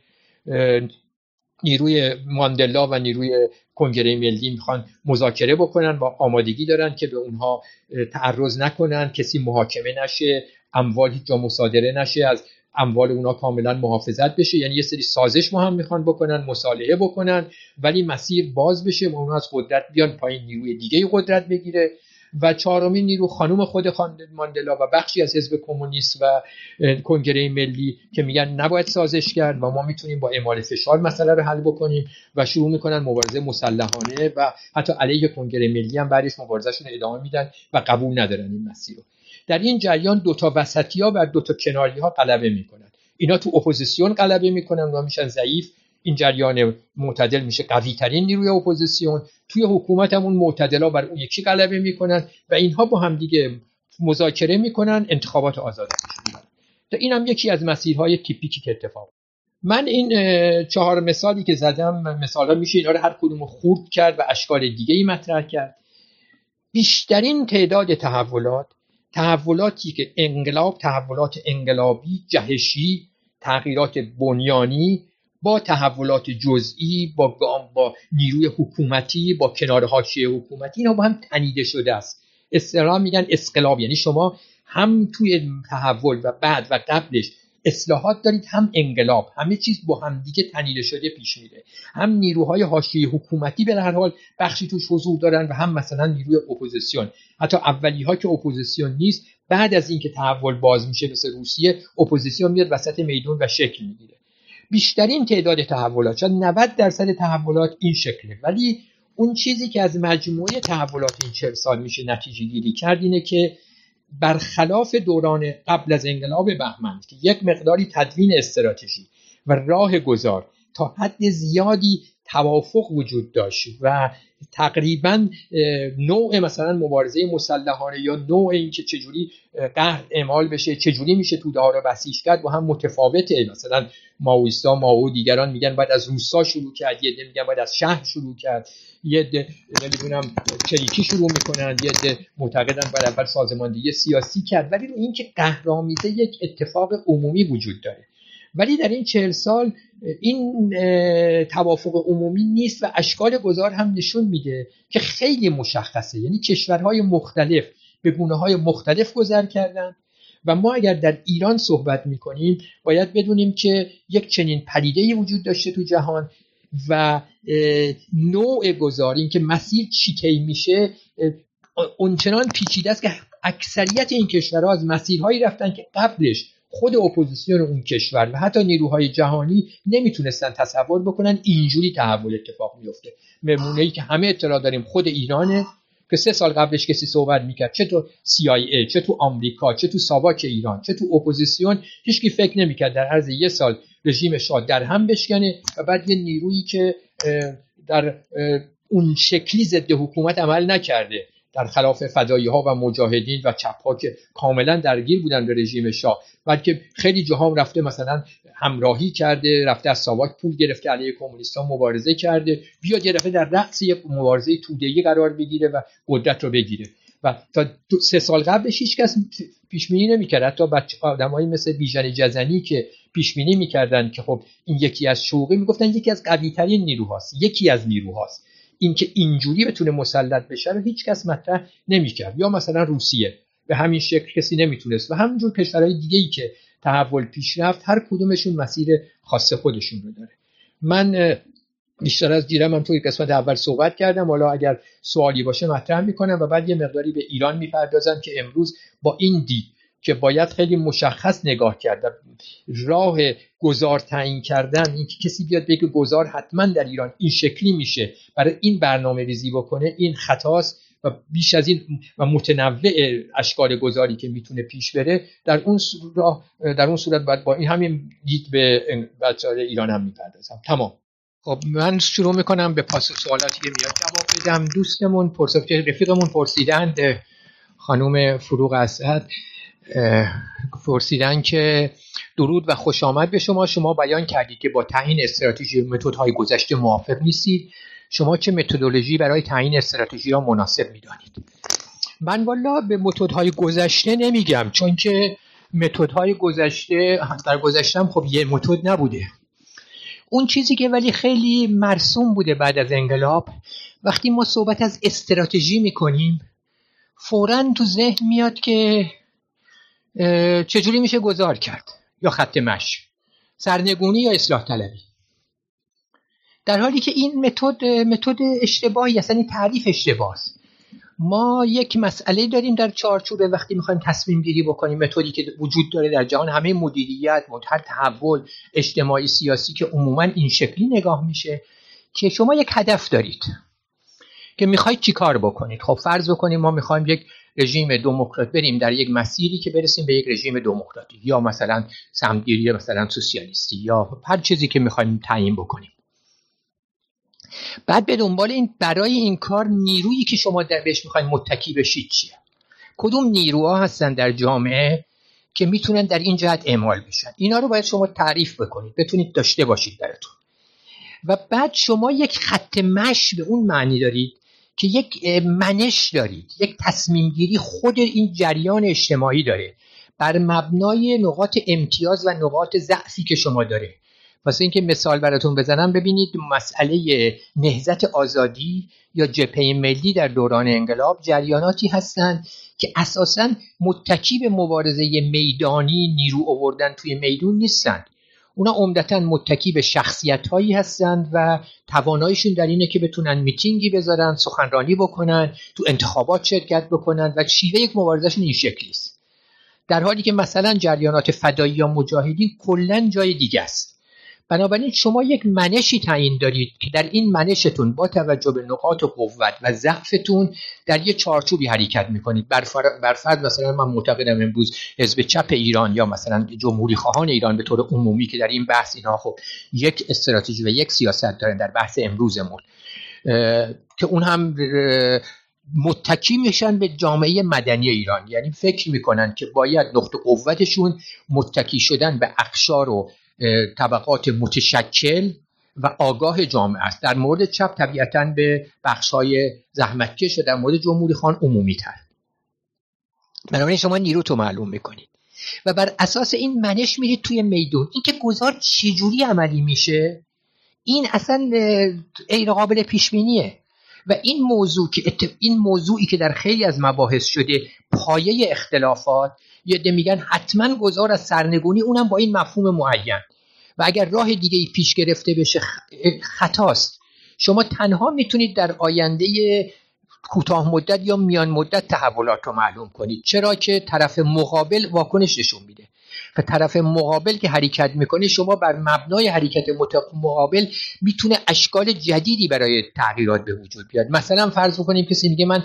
نیروی ماندلا و نیروی کنگره ملی میخوان مذاکره بکنن و آمادگی دارن که به اونها تعرض نکنن، کسی محاکمه نشه، اموال هیچ جا مصادره نشه، از اموال اونا کاملا محافظت بشه. یعنی یه سری سازش ما هم میخوان بکنن، مصالحه بکنن، ولی مسیر باز بشه و اونا از قدرت بیان پایین، نیروی دیگه قدرت بگیره. و چهارمین نیرو خانم خود ماندلا و بخشی از حزب کمونیست و کنگره ملی که میگن نباید سازش کرد و ما میتونیم با اعمال فشار مسئله رو حل بکنیم و شروع میکنن مبارزه مسلحانه و حتی علیه کنگره ملی هم بعدش مبارزهشون ادامه میدن و قبول ندارن این مسیر رو. در این جریان دوتا وسطی‌ها و دوتا کناری‌ها غلبه میکنن. اینا تو اپوزیسیون غلبه میکنن و میشن ضعیف، این جریان معتدل میشه قوی ترین نیروی اپوزیسیون، توی حکومت همون معتدلا بر اون یکی غلبه میکنن و اینها با هم دیگه مذاکره میکنن، انتخابات آزاد میشن. تا این هم یکی از مسیرهای تیپیکی که اتفاق. من این چهار مثالی که زدم مثالا میشه اینا رو هر کدوم خورد کرد و اشکال دیگه‌ای مطرح کرد. بیشترین تعداد تحولات تحولاتی که انقلاب، تحولات انقلابی، جهشی، تغییرات بنیانی با تحولات جزئی، با با نیروی حکومتی، با کنار حاشیه حکومتی، اینا با هم تنیده شده است. اصطلاحاً میگن اسقلاب، یعنی شما هم توی تحول و بعد و قبلش اصلاحات دارید، هم انقلاب، همه چیز با هم دیگه تنیده شده پیش میره. هم نیروهای حاشیه حکومتی به هر حال بخشی توش حضور دارن و هم مثلا نیروی اپوزیسیون. حتی اولی‌ها که اپوزیسیون نیست، بعد از اینکه تحول باز میشه مثل روسیه، اپوزیسیون میاد وسط میدون و شکل میگیره. بیشترین تعداد تحولات، شاید نود درصد تحولات این شکله. ولی اون چیزی که از مجموعه تحولات این چهل سال میشه نتیجه گیری کرد اینه که برخلاف دوران قبل از انقلاب بهمن که یک مقداری تدوین استراتژی و راه گذار تا حد زیادی توافق وجود داشت و تقریبا نوع مثلا مبارزه مسلحانه یا نوع این که چجوری قهر اعمال بشه، چجوری میشه توده ها رو بسیج کرد با هم متفاوته. مثلا ماویستا ماو دیگران میگن باید از روستا شروع کرد، یه عده میگن باید از شهر شروع کرد، یه عده نمیدونم چریکی شروع میکنن، یه عده معتقدن باید اول سازماندهی سیاسی کرد. ولی این که قهرآمیزه یک اتفاق عمومی وجود داره. ولی در این چهل سال این توافق عمومی نیست و اشکال گذار هم نشون میده که خیلی مشخصه. یعنی کشورهای مختلف به گونه‌های مختلف گذر کردن و ما اگر در ایران صحبت میکنیم باید بدونیم که یک چنین پدیده‌ای وجود داشته تو جهان و نوع گذار، این که مسیر چی طی میشه اونچنان پیچیده است که اکثریت این کشورها از مسیرهایی رفتن که قبلش خود اپوزیسیون اون کشور و حتی نیروهای جهانی نمیتونستن تصور بکنن اینجوری تحول اتفاق میفته. نمونه‌ای که همه اطلاع داریم خود ایرانه که سه سال قبلش کسی صحبت میکرد، چه تو سی آی ای، چه تو آمریکا، چه تو ساواک ایران، چه تو اپوزیسیون، هیچکی فکر نمیکرد در عرض یه سال رژیم شاه در هم بشکنه و بعد یه نیرویی که در اون شکلی ضد حکومت عمل نکرده، در خلاف فدایی‌ها و مجاهدین و چپ‌ها که کاملا درگیر بودن به رژیم شاه، بلکه خیلی جاها رفته مثلا همراهی کرده، رفته از ساواک پول گرفته علیه کمونیست‌ها مبارزه کرده، بیاد یه دفعه در رأس یک مبارزه توده‌ای قرار بگیره و قدرت رو بگیره. و تا سه سال قبلش هیچ کس پیش بینی نمی‌کرد. حتی بچه آدمایی مثل بیژن جزنی که پیش بینی می‌کردن که خب این یکی از شوقی، میگفتن یکی از قوی‌ترین نیروهاست، یکی از نیروهاست، این که اینجوری بتونه مسلط بشه رو هیچ کس مطرح نمی‌کرد. یا مثلا روسیه به همین شکل کسی نمیتونست و همینجور کشورهای دیگه‌ای که تحول پیش رفت هر کدومشون مسیر خاص خودشون رو داره. من بیشتر از دیرم هم توی قسمت اول صحبت کردم، حالا اگر سوالی باشه مطرح میکنم و بعد یه مقداری به ایران میپردازم که امروز با این دید که باید خیلی مشخص نگاه کرد، راه گذار تعیین کردن، این که کسی بیاد بگه گذار حتما در ایران این شکلی میشه برای این برنامه ریزی بکنه، این خطاست و بیش از این و متنوع اشکال گذاری که میتونه پیش بره در اون راه در اون صورت باید با این همین دید به بچه‌ها ایران هم میپردازم. تمام. خب من شروع میکنم به پاسخ سوالاتی که میاد جواب بدم. دوستمون پرسید، رفیقمون پرسیدند، خانم فروغ اسد پرسیدن که درود و خوش آمد به شما. شما بیان کردید که با تعیین استراتژی متدهای گذشته موافق نیستید. شما چه متدولوژی برای تعیین استراتژی را مناسب می‌دانید؟ من والا به متدهای گذشته نمیگم، چون که متدهای گذشته در گذشتم خب یه متد نبوده. اون چیزی که ولی خیلی مرسوم بوده بعد از انقلاب، وقتی ما صحبت از استراتژی میکنیم فوراً تو ذهن میاد که چجوری میشه گذار کرد، یا خط مشی، سرنگونی یا اصلاح طلبی، در حالی که این متد متد اشتباهی است، یعنی تعریف اشتباهه. ما یک مسئله داریم در چارچوب وقتی میخوایم تصمیم گیری بکنیم، متدی که وجود داره در جهان همه مدیریت، هر تحول اجتماعی سیاسی که عموما این شکلی نگاه میشه که شما یک هدف دارید که میخواید چی کار بکنید. خب فرض بکنیم ما میخوایم یک رژیم دموکرات بریم در یک مسیری که برسیم به یک رژیم دموکراتی یا مثلا سمتگیری مثلا سوسیالیستی یا هر چیزی که میخوایم تعیین بکنیم. بعد به دنبال این برای این کار نیرویی که شما در بهش میخواین متکی بشید چیه؟ کدوم نیروها هستن در جامعه که میتونن در این جهت اعمال بشن؟ اینا رو باید شما تعریف بکنید، بتونید داشته باشید براتون. و بعد شما یک خط مشی به اون معنی دارید که یک منش دارید، یک تصمیم گیری خود این جریان اجتماعی داره بر مبنای نقاط امتیاز و نقاط ضعفی که شما داره. واسه اینکه مثال براتون بزنم، ببینید مسئله نهضت آزادی یا جبهه ملی در دوران انقلاب جریاناتی هستند که اساساً متکی به مبارزه میدانی نیرو آوردن توی میدون نیستند. اونا عمدتاً متکی به شخصیت‌هایی هستند و تواناییشون در اینه که بتونن میتینگی بذارن، سخنرانی بکنن، تو انتخابات شرکت بکنن و شیوه یک مبارزهشون این شکلی است. در حالی که مثلا جریانات فدایی یا مجاهدین کلاً جای دیگه است. بنابراین شما یک منشی تعیین دارید که در این منشتون با توجه به نقاط قوت و ضعفتون در یک چارچوبی حرکت میکنید. بر فرض مثلا من معتقدم امروز حزب چپ ایران یا مثلا جمهوری خواهان ایران به طور عمومی که در این بحث اینا خب یک استراتژی و یک سیاست دارن در بحث امروزمون که اون هم متکی میشن به جامعه مدنی ایران، یعنی فکر میکنن که باید نقطه قوتشون متکی شدن به اقشار و طبقات متشکل و آگاه جامعه است. در مورد چپ طبیعتاً به بخش‌های زحمتکش و در مورد جمهوری خواهان عمومی تر. بنابراین شما نیرو تو معلوم میکنید و بر اساس این منش میرید توی میدون. این که گذار چجوری عملی میشه این اصلا غیر قابل پیش بینیه و این موضوع که این موضوعی که در خیلی از مباحث شده پایه اختلافات، یه عده میگن حتما گذار از سرنگونی، اونم با این مفهوم معین، و اگر راه دیگه ای پیش گرفته بشه خطاست. شما تنها میتونید در آینده کوتاه مدت یا میان مدت تحولات رو معلوم کنید، چرا که طرف مقابل واکنش نشون میده و طرف مقابل که حرکت میکنه شما بر مبنای حرکت مقابل میتونه اشکال جدیدی برای تغییرات به وجود بیاد. مثلا فرض بکنیم کسی میگه من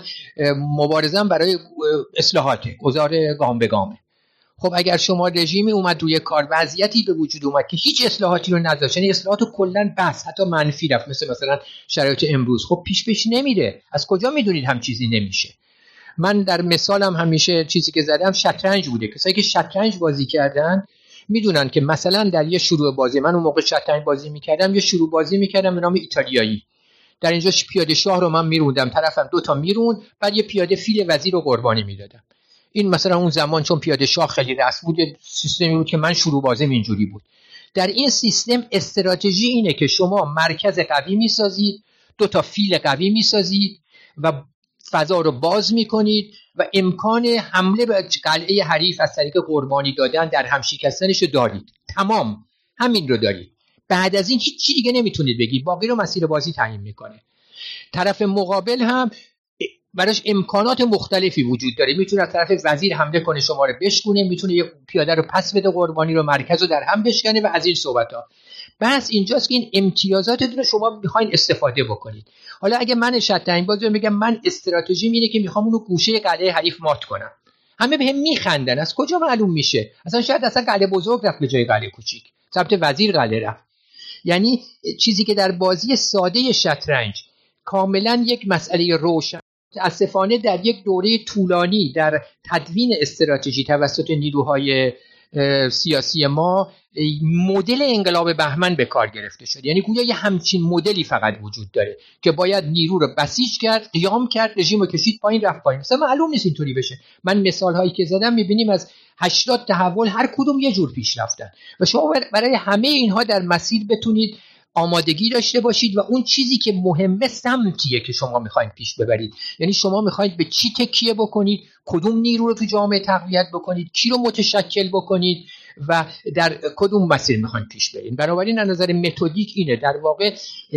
مبارزم برای اصلاحاته، گذار گام به گامه. خب اگر شما رژیمی اومد روی کار، وضعیتی به وجود اومد که هیچ اصلاحاتی رو نداشت، یعنی اصلاحات کلا بس حتی منفی رفت، مثل مثلا شرایط امروز، خب پیش پیش نمیره. از کجا میدونید هم چیزی نمیشه؟ من در مثالم همیشه چیزی که زدم شطرنج بوده. کسایی که شطرنج بازی کردن میدونن که مثلا در یه شروع بازی، من اون موقع شطرنج بازی میکردم، یه شروع بازی میکردم به نام ایتالیایی. در اینجا پیاده شاه رو من میروندم، طرفم دو تا میروند، بعد یه پیاده فیل وزیر رو قربانی میدادم. این مثلا اون زمان چون پیاده شاه خیلی رسم بود، سیستمی بود که من شروع بازیم اینجوری بود. در این سیستم استراتژی اینه که شما مرکز قوی میسازید، دو تا فیل قوی میسازید و فضا رو باز میکنید و امکان حمله به قلعه حریف از طریق قربانی دادن در هم شکستنش رو دارید. تمام همین رو دارید. بعد از این هیچ چیز دیگه نمیتونید بگید، باقی رو مسیر بازی تعیین میکنه. طرف مقابل هم براش امکانات مختلفی وجود داره، میتونه از طرف وزیر حمله کنه شما رو بشکونه، میتونه یک پیاده رو پس بده قربانی رو، مرکز رو در هم بشکنه و از این صحبت‌ها. بس اینجاست که این امتیازاتتون رو شما میخواین استفاده بکنید. حالا اگه من شطرنج بازی میگم من استراتژی اینه که میخوام اونو گوشه قلعه حریف مات کنم، همه بهم میخندن. از کجا معلوم میشه؟ اصلا شاید اصلا قلعه بزرگ رفت به جای قلعه کوچیک، ثبت وزیر قلعه رفت. یعنی چیزی که در بازی ساده شطرنج کاملا یک مسئله روشن، متاسفانه در یک دوره طولانی در تدوین استراتژی توسط نیروهای سیاسی ما مدل انقلاب بهمن به کار گرفته شد. یعنی گویا یه همچین مدلی فقط وجود داره که باید نیرو رو بسیج کرد، قیام کرد، رژیم رو کشید پایین، رفت پایین. مثلا معلوم نیست اینطوری بشه. من مثال هایی که زدم میبینیم از هشتاد تحول هر کدوم یه جور پیش رفتن و شما برای همه اینها در مسیر بتونید آمادگی داشته باشید و اون چیزی که مهمه سمتیه که شما میخواید پیش ببرید. یعنی شما میخواید به چی تکیه بکنید، کدوم نیرو رو تو جامعه تقویت بکنید، کی رو متشکل بکنید و در کدوم مسیر میخواید پیش برید. بنابراین از نظر متدیک اینه در واقع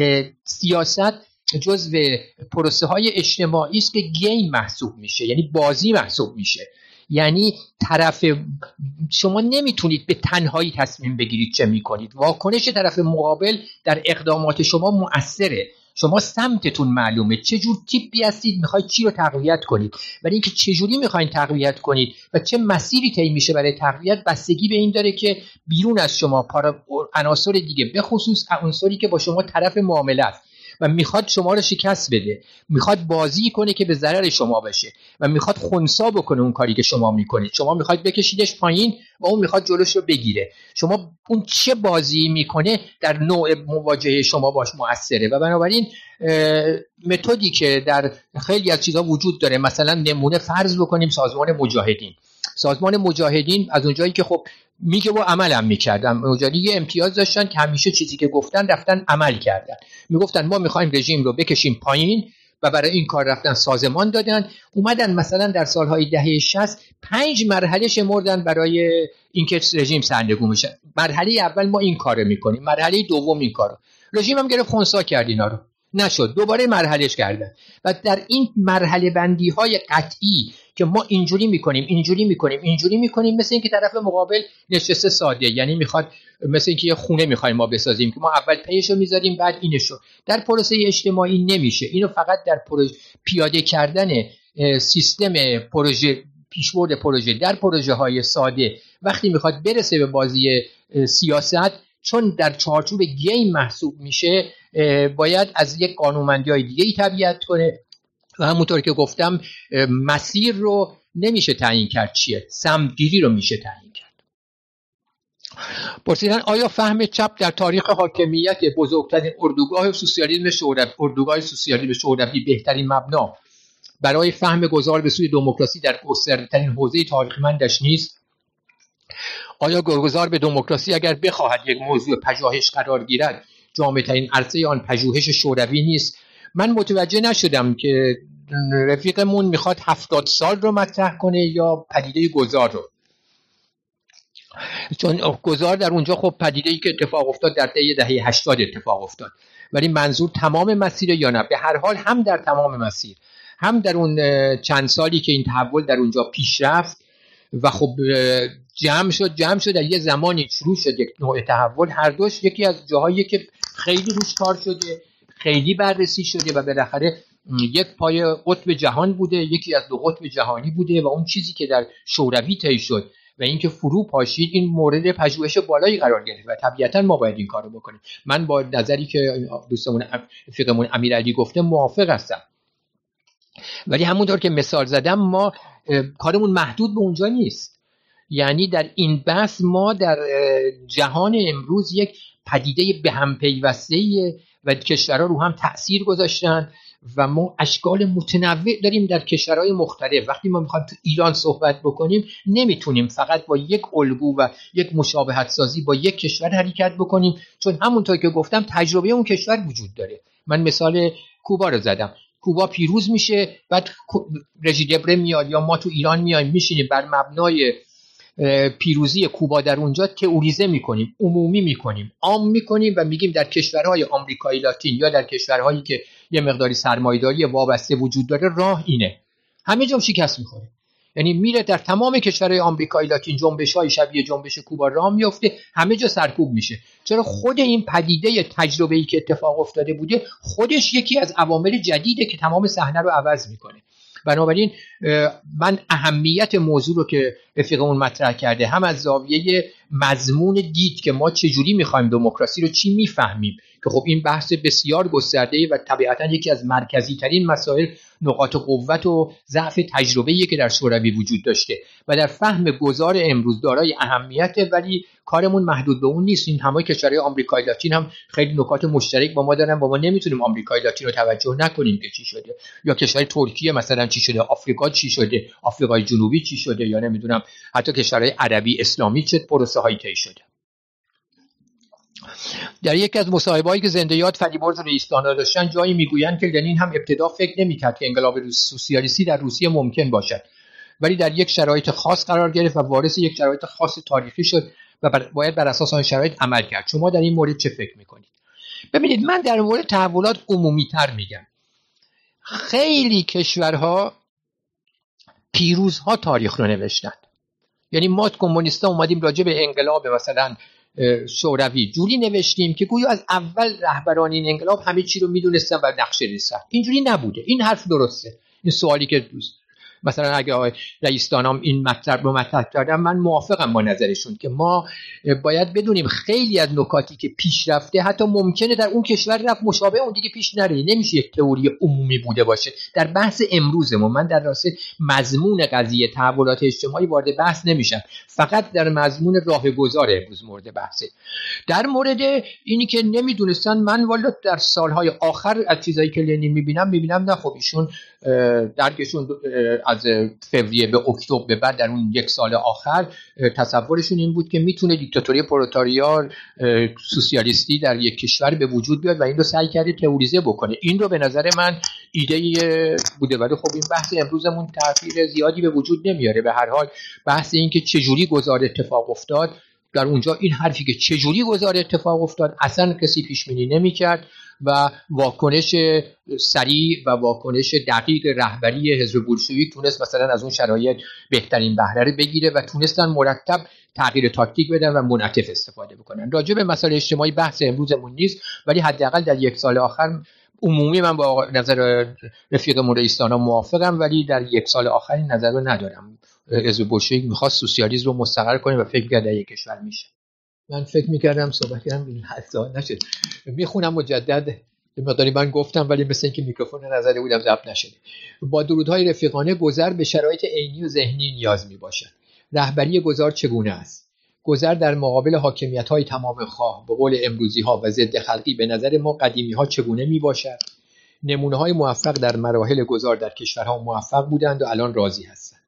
سیاست جزو پروسه های اجتماعی است که گیم محسوب میشه، یعنی بازی محسوب میشه. یعنی طرف شما نمیتونید به تنهایی تصمیم بگیرید چه میکنید، واکنش طرف مقابل در اقدامات شما مؤثره. شما سمتتون معلومه، چه جور تیپی هستید، میخواید چی رو تقویت کنید. ولی اینکه چه جوری میخواید تقویت کنید و چه مسیری طی میشه برای تقویت بستگی به این داره که بیرون از شما پارا عناصر دیگه، به خصوص عنصری که با شما طرف معامله است و میخواد شما رو شکست بده، میخواد بازی کنه که به ضرر شما بشه و میخواد خنثی بکنه اون کاری که شما میکنید. شما میخواید بکشیدش پایین و اون میخواد جلوش رو بگیره. شما اون چه بازی میکنه در نوع مواجهه شما باش مؤثره. و بنابراین متدی که در خیلی از چیزا وجود داره، مثلا نمونه فرض بکنیم سازمان مجاهدین. سازمان مجاهدین از اونجایی که خب میگه و عمل هم میکردن، مجاهدین یه امتیاز داشتن که همیشه چیزی که گفتن رفتن عمل کردن. میگفتن ما میخوایم رژیم رو بکشیم پایین و برای این کار رفتن سازمان دادن. اومدن مثلا در سالهای دهه شصت پنج مرحله شمردن برای اینکه رژیم سرنگون بشه. مرحله اول ما این کارو میکنیم، مرحله دوم این کارو. رژیم هم گرفت خنثی کرد اینا رو، نشد، دوباره مرحلهش کردن. و در این مرحله بندی های قطعی که ما اینجوری میکنیم اینجوری میکنیم اینجوری میکنیم، مثل اینکه طرف مقابل نشسته ساده، یعنی میخواد مثل اینکه یه خونه میخوایم ما بسازیم که ما اول پیشو میذاریم بعد اینشو. در پروسه اجتماعی نمیشه. اینو فقط در پروژه پیاده کردن سیستم پروژه، پیشبرد پروژه در پروژه های ساده وقتی میخواد برسه به بازی سیاست، چون در چارچوب گیم محسوب میشه، باید از یک قانونمندی های دیگه ای تبعیت کنه و همونطور که گفتم مسیر رو نمیشه تعیین کرد چیه، سمتگیری رو میشه تعیین کرد. پرسیدن آیا فهم چپ در تاریخ حاکمیت بزرگترین اردوگاه سوسیالیسم شوروی، اردوگاه سوسیالیسم شوروی بهترین مبنا برای فهم گذار به سوی دموکراسی در گسترده‌ترین حوزه تاریخمندش نیست؟ آیا گذار به دموکراسی اگر بخواهد یک موضوع پژوهش قرار گیرد، جامع‌ترین عرصه آن پژوهش شوروی نیست؟ من متوجه نشدم که رفیقمون میخواد هفتاد سال رو مطرح کنه یا پدیده گذار رو. چون گذار در اونجا خب پدیده‌ای که اتفاق افتاد در دهه دهه هشتاد اتفاق افتاد، ولی منظور تمام مسیر یا نه؟ به هر حال هم در تمام مسیر، هم در اون چند سالی که این تحول در اونجا پیش رفت و خب جمع شد جمع شد در یه زمانی شروع شد یک نوع تحول، هر دوش یکی از جاهایی که خیلی روش کار شده، خیلی بررسی شده و بالاخره یک پای قطب جهان بوده، یکی از دو قطب جهانی بوده و اون چیزی که در شوروی طی شد و اینکه فرو پاشید این مورد پژوهش بالایی قرار گرفت و طبیعتا ما باید این کارو بکنیم. من با نظری که دوستمون رفیقمون امیرعلی گفته موافق هستم، ولی همونطور که مثال زدم ما کارمون محدود به اونجا نیست. یعنی در این بحث ما در جهان امروز یک پدیده به هم پیوسته و کشورها رو هم تأثیر گذاشتن و ما اشکال متنوع داریم در کشورهای مختلف. وقتی ما میخوایم تو ایران صحبت بکنیم نمیتونیم فقط با یک الگو و یک مشابهت سازی با یک کشور حرکت بکنیم، چون همونطور که گفتم تجربه اون کشور وجود داره. من مثال کوبا رو زدم. کوبا پیروز میشه، بعد رژی دبره میاد یا ما تو ایران میایم میشینیم بر مبنای پیروزی کوبا در اونجا تئوریزه میکنیم، عمومی میکنیم، عام میکنیم و میگیم در کشورهای آمریکای لاتین یا در کشورهایی که یه مقداری سرمایه‌داری وابسته وجود داره راه اینه. همه جا شکست میخوره. یعنی میره در تمام کشورهای آمریکای لاتین جنبش‌های شبیه جنبش کوبا راه میفته، همه جا سرکوب میشه. چرا؟ خود این پدیده تجربه‌ای که اتفاق افتاده بوده خودش یکی از عوامل جدیده که تمام صحنه رو عوض میکنه. بنابراین من اهمیت موضوع رو که رفیقمون مطرح کرده هم از زاویه مضمون دید که ما چجوری میخوایم دموکراسی رو چی میفهمیم، که خب این بحث بسیار گسترده‌ای و طبیعتاً یکی از مرکزی ترین مسائل نقاط قوت و ضعف تجربه‌ای که در شوروی وجود داشته و در فهم گذار امروز دارای اهمیت، ولی کارمون محدود به اون نیست. این همه کشورهای آمریکای لاتین هم خیلی نکات مشترک با ما دارن، با ما نمیتونیم آمریکای لاتین رو توجه نکنیم که چی شده، یا کشور ترکیه مثلا چی شده، آفریقا چی شده، آفریقای جنوبی چی شده، یا نمیدونم حتی کشورهای عربی اسلامی چه پروسه هایی طی شده. در یکی از مصاحبه‌هایی که زنده یاد فریبرز رئیس‌دانا داشتن جایی میگویند که لنین هم ابتدا فکر نمی‌کرد که انقلاب سوسیالیستی در روسیه ممکن باشد، ولی در یک شرایط خاص قرار گرفت و وارث یک شرایط خاص تاریخی شد و باید بر اساس آن شرایط عمل کرد. شما در این مورد چه فکر می‌کنید؟ ببینید، من در مورد تحولات عمومی‌تر میگم. خیلی کشورها پیروزها تاریخ رو نوشتند. یعنی ما کمونیست‌ها اومدیم راجع به انقلاب مثلا شوروی جوری نوشتیم که گویا از اول رهبران این انقلاب همه چی رو میدونستن و نقشه ریختن. اینجوری نبوده. این حرف درسته. این سوالی که دوست مثلا اگه آقای رئیس دانام این مطلب رو مطرح کردن، من موافقم با نظرشون که ما باید بدونیم خیلی از نکاتی که پیش رفته حتی ممکنه در اون کشور رفت مشابه اون دیگه پیش نره. نمیشه یک تئوری عمومی بوده باشه. در بحث امروزمون من در راسته مضمون قضیه تحولات اجتماعی وارد بحث نمیشم، فقط در مضمون راهگذار امروز مورد بحثه. در مورد اینی که نمیدونستن، من والا در سالهای آخر از چیزایی که لنین میبینم میبینم نه خب ایشون درکشون از فوریه به اکتبر به بعد در اون یک سال آخر تصورشون این بود که میتونه دیکتاتوری پرولتاریا سوسیالیستی در یک کشور به وجود بیاد و این رو سعی کرده تئوریزه بکنه. این رو به نظر من ایده بوده، ولی خب این بحث امروزمون تأثیر زیادی به وجود نمیاره. به هر حال بحث این که چجوری گذار اتفاق افتاد، در اونجا این حرفی که چجوری گذار اتفاق افتاد اصلا کسی پیش بینی نمی‌کرد و واکنش سریع و واکنش دقیق رهبری حزب بولشویک تونست مثلا از اون شرایط بهترین بهره رو بگیره و تونستن مرتب تغییر تاکتیک بدن و منعطف استفاده بکنن. راجع به مسائل اجتماعی بحث امروزمون نیست، ولی حداقل در یک سال آخر عمومی من با نظر رفیقمون رئیس دانام موافقم، ولی در یک سال آخر این نظر رو ندارم. حزب بولشویک می‌خواست سوسیالیسم رو مستقر کنه و فکر کرد در یک کشور میشه. من فکر می‌کردم صحبت کردم این حسا نشد. میخونم مجدد مقداری من گفتم ولی مثل اینکه میکروفون نظری بودم ضبط نشده. با درودهای رفیقانه، گذر به شرایط عینی و ذهنی نیاز میباشد. رهبری گذار چگونه است؟ گذر در مقابل حاکمیت‌های تمام خواه به قول امروزی‌ها و ضد خلقی به نظر ما قدیمی‌ها چگونه میباشد؟ نمونه‌های موفق در مراحل گذار در کشورها موفق بودند و الان راضی هستند.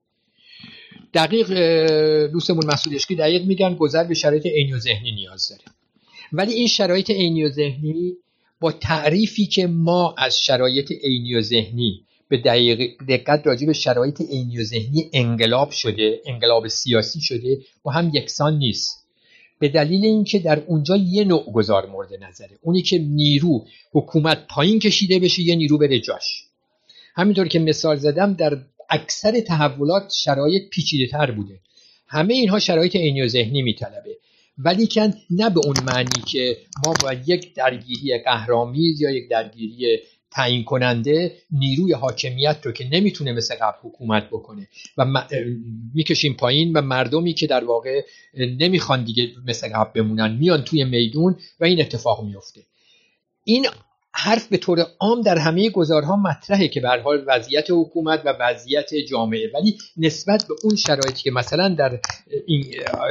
دقیق دوستمون مسعود عشقی دقیق میگن گذر به شرایط عینی و ذهنی نیاز داره. ولی این شرایط عینی و ذهنی با تعریفی که ما از شرایط عینی و ذهنی به دقت راجع به شرایط عینی و ذهنی انقلاب شده، انقلاب سیاسی شده، با هم یکسان نیست. به دلیل اینکه در اونجا یه نوع گذار مورد نظره، اونی که نیرو حکومت پایین کشیده بشه یه نیرو بره جاش. همینطور که مثال زدم در اکثر تحولات شرایط پیچیده‌تر بوده. همه اینها شرایط عینی و ذهنی میطلبه، ولی کن نه به اون معنی که ما با یک درگیری قهرآمیز یا یک درگیری تعیین کننده نیروی حاکمیت رو که نمیتونه مثل قبل حکومت بکنه و م... میکشیم پایین و مردمی که در واقع نمیخوان دیگه مثل قبل بمونن میان توی میدون و این اتفاق میفته. این حرف به طور عام در همه گذارها مطرحه که به هر حال وضعیت حکومت و وضعیت جامعه، ولی نسبت به اون شرایطی که مثلا در این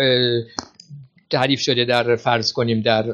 تعریف شده در فرض کنیم در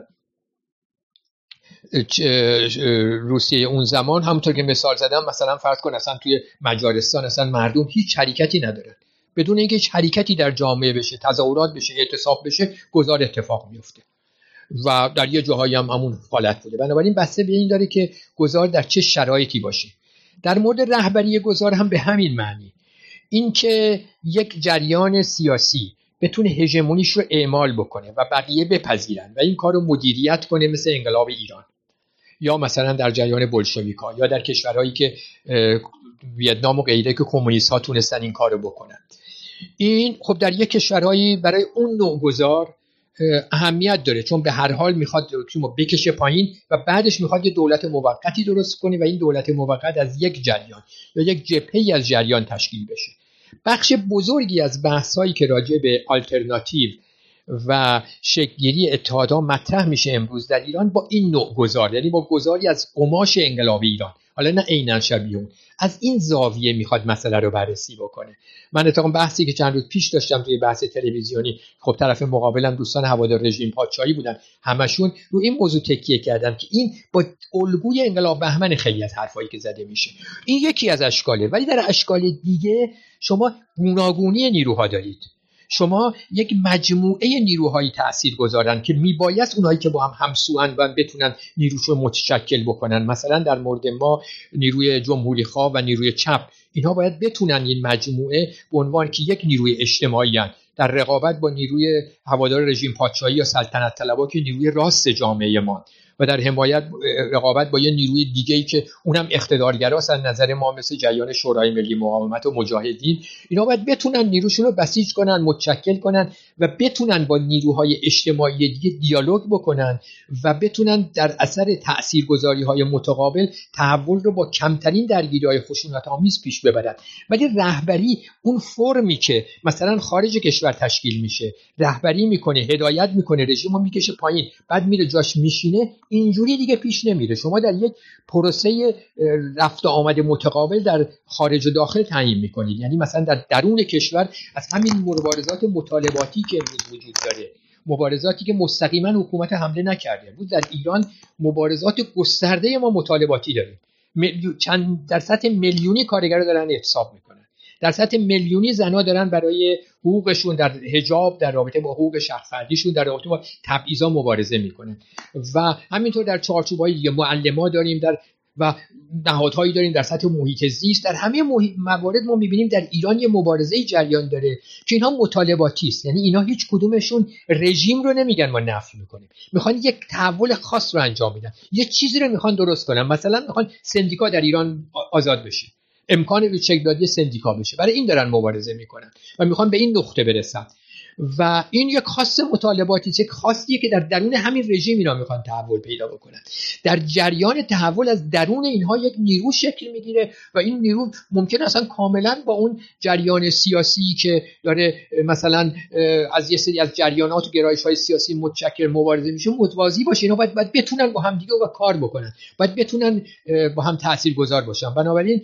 روسیه اون زمان، همونطور که مثال زدم، مثلا فرض کن اصلا توی مجارستان اصلا مردم هیچ حرکتی ندارن، بدون اینکه هیچ حرکتی در جامعه بشه، تظاهرات بشه، اعتصاب بشه، گذار اتفاق میفته و در یه جاهایی هم همون حالت بوده. بنابراین بسته به این داره که گذار در چه شرایطی باشه. در مورد رهبری گذار هم به همین معنی، این که یک جریان سیاسی بتونه هژمونیش رو اعمال بکنه و بقیه بپذیرن و این کار رو مدیریت کنه، مثل انقلاب ایران یا مثلا در جریان بولشویک‌ها یا در کشورهایی که ویتنام و غیره که کمونیست ها تونستن این کار رو بکنن. این خب در یک کشورهایی برای اون نوع گذار اهمیت داره، چون به هر حال میخواد تیمو بکشه پایین و بعدش میخواد یه دولت موقتی درست کنه و این دولت موقت از یک جریان یا یک جبهه‌ای از جریان تشکیل بشه. بخش بزرگی از بحث‌هایی که راجع به آلترناتیو و شکل‌گیری اتحادها مطرح میشه امروز در ایران با این نوع گذار، یعنی با گذاری از قماش انقلاب ایران، حالا نه عیناً شبیه اون، از این زاویه میخواد مسئله رو بررسی بکنه. من اتفاقا بحثی که چند روز پیش داشتم توی بحث تلویزیونی، خب طرف مقابلم دوستان هوادار رژیم پادشاهی بودن، همشون رو این موضوع تکیه کردن که این با الگوی انقلاب بهمن خیلی از حرفایی که زده میشه. این یکی از اشکاله، ولی در اشکال دیگه شما گوناگونی نیروها دارید. شما یک مجموعه نیروهایی تأثیر گذارن که میبایست اونهایی که با هم همسوان و بتونن نیروشو متشکل بکنن. مثلا در مورد ما نیروی جمهوری خواه و نیروی چپ، اینها باید بتونن این مجموعه به عنوان که یک نیروی اجتماعی هستند در رقابت با نیروی هوادار رژیم پادشاهی یا سلطنت طلبها که نیروی راست جامعه ما، و در حمایت رقابت با یه نیروی دیگه‌ای که اونم اقتدارگراست از نظر ما، مثل جریان شورای ملی مقاومت و مجاهدین. اینا باید بتونن نیروشون رو بسیج کنن، متشکل کنن و بتونن با نیروهای اجتماعی دیگه دیالوگ بکنن و بتونن در اثر تاثیرگذاری‌های متقابل تحول رو با کمترین درگیری‌های خشونت‌آمیز پیش ببرن. ولی رهبری اون فرمی که مثلا خارج کشور تشکیل میشه، رهبری میکنه، هدایت میکنه، رژیمو میکشه پایین، بعد میره جاش میشینه، اینجوری دیگه پیش نمیره. شما در یک پروسه رفت و آمد متقابل در خارج و داخل تعیین میکنید. یعنی مثلا در درون کشور از همین مبارزات مطالباتی که وجود داره، مبارزاتی که مستقیما حکومت حمله نکرده بود، در ایران مبارزات گسترده ما مطالباتی داریم. چند در سطح میلیونی کارگر دارن اعتصاب میکنن، در سطح میلیونی زنا دارن برای حقوقشون در حجاب، در رابطه با حقوق شخصیشون، در رابطه با تبعیضا مبارزه میکنن. و همینطور در چارچوب‌های دیگه معلما داریم، در و نهادهایی داریم در سطح محیط زیست. در همه موارد ما میبینیم در ایران یه مبارزه جریان داره که اینها مطالباتی است. یعنی اینا هیچ کدومشون رژیم رو نمیگن ما نفی میکنیم، میخوان یک تحول خاص رو انجام بدن، یه چیزی رو میخوان درست کنن. مثلا میخوان سندیکا در ایران آزاد بشه، امکان ریچکدادی سندیکا بشه، برای این دارن مبارزه میکنن و میخوان به این نقطه برسن. و این یک خاص مطالباتی، یک خاصیه که در درون همین رژیم اینا میخوان تحول پیدا بکنن. در جریان تحول از درون اینها یک نیرو شکل میگیره و این نیرو ممکن اصلا کاملا با اون جریان سیاسی که داره مثلا از یه سری از جریانات و گرایش‌های سیاسی متشکل مبارزه میشه متوازی باشه. اینا باید باید بتونن با هم دیگه و کار بکنن، باید بتونن با هم تاثیرگذار باشن. بنابراین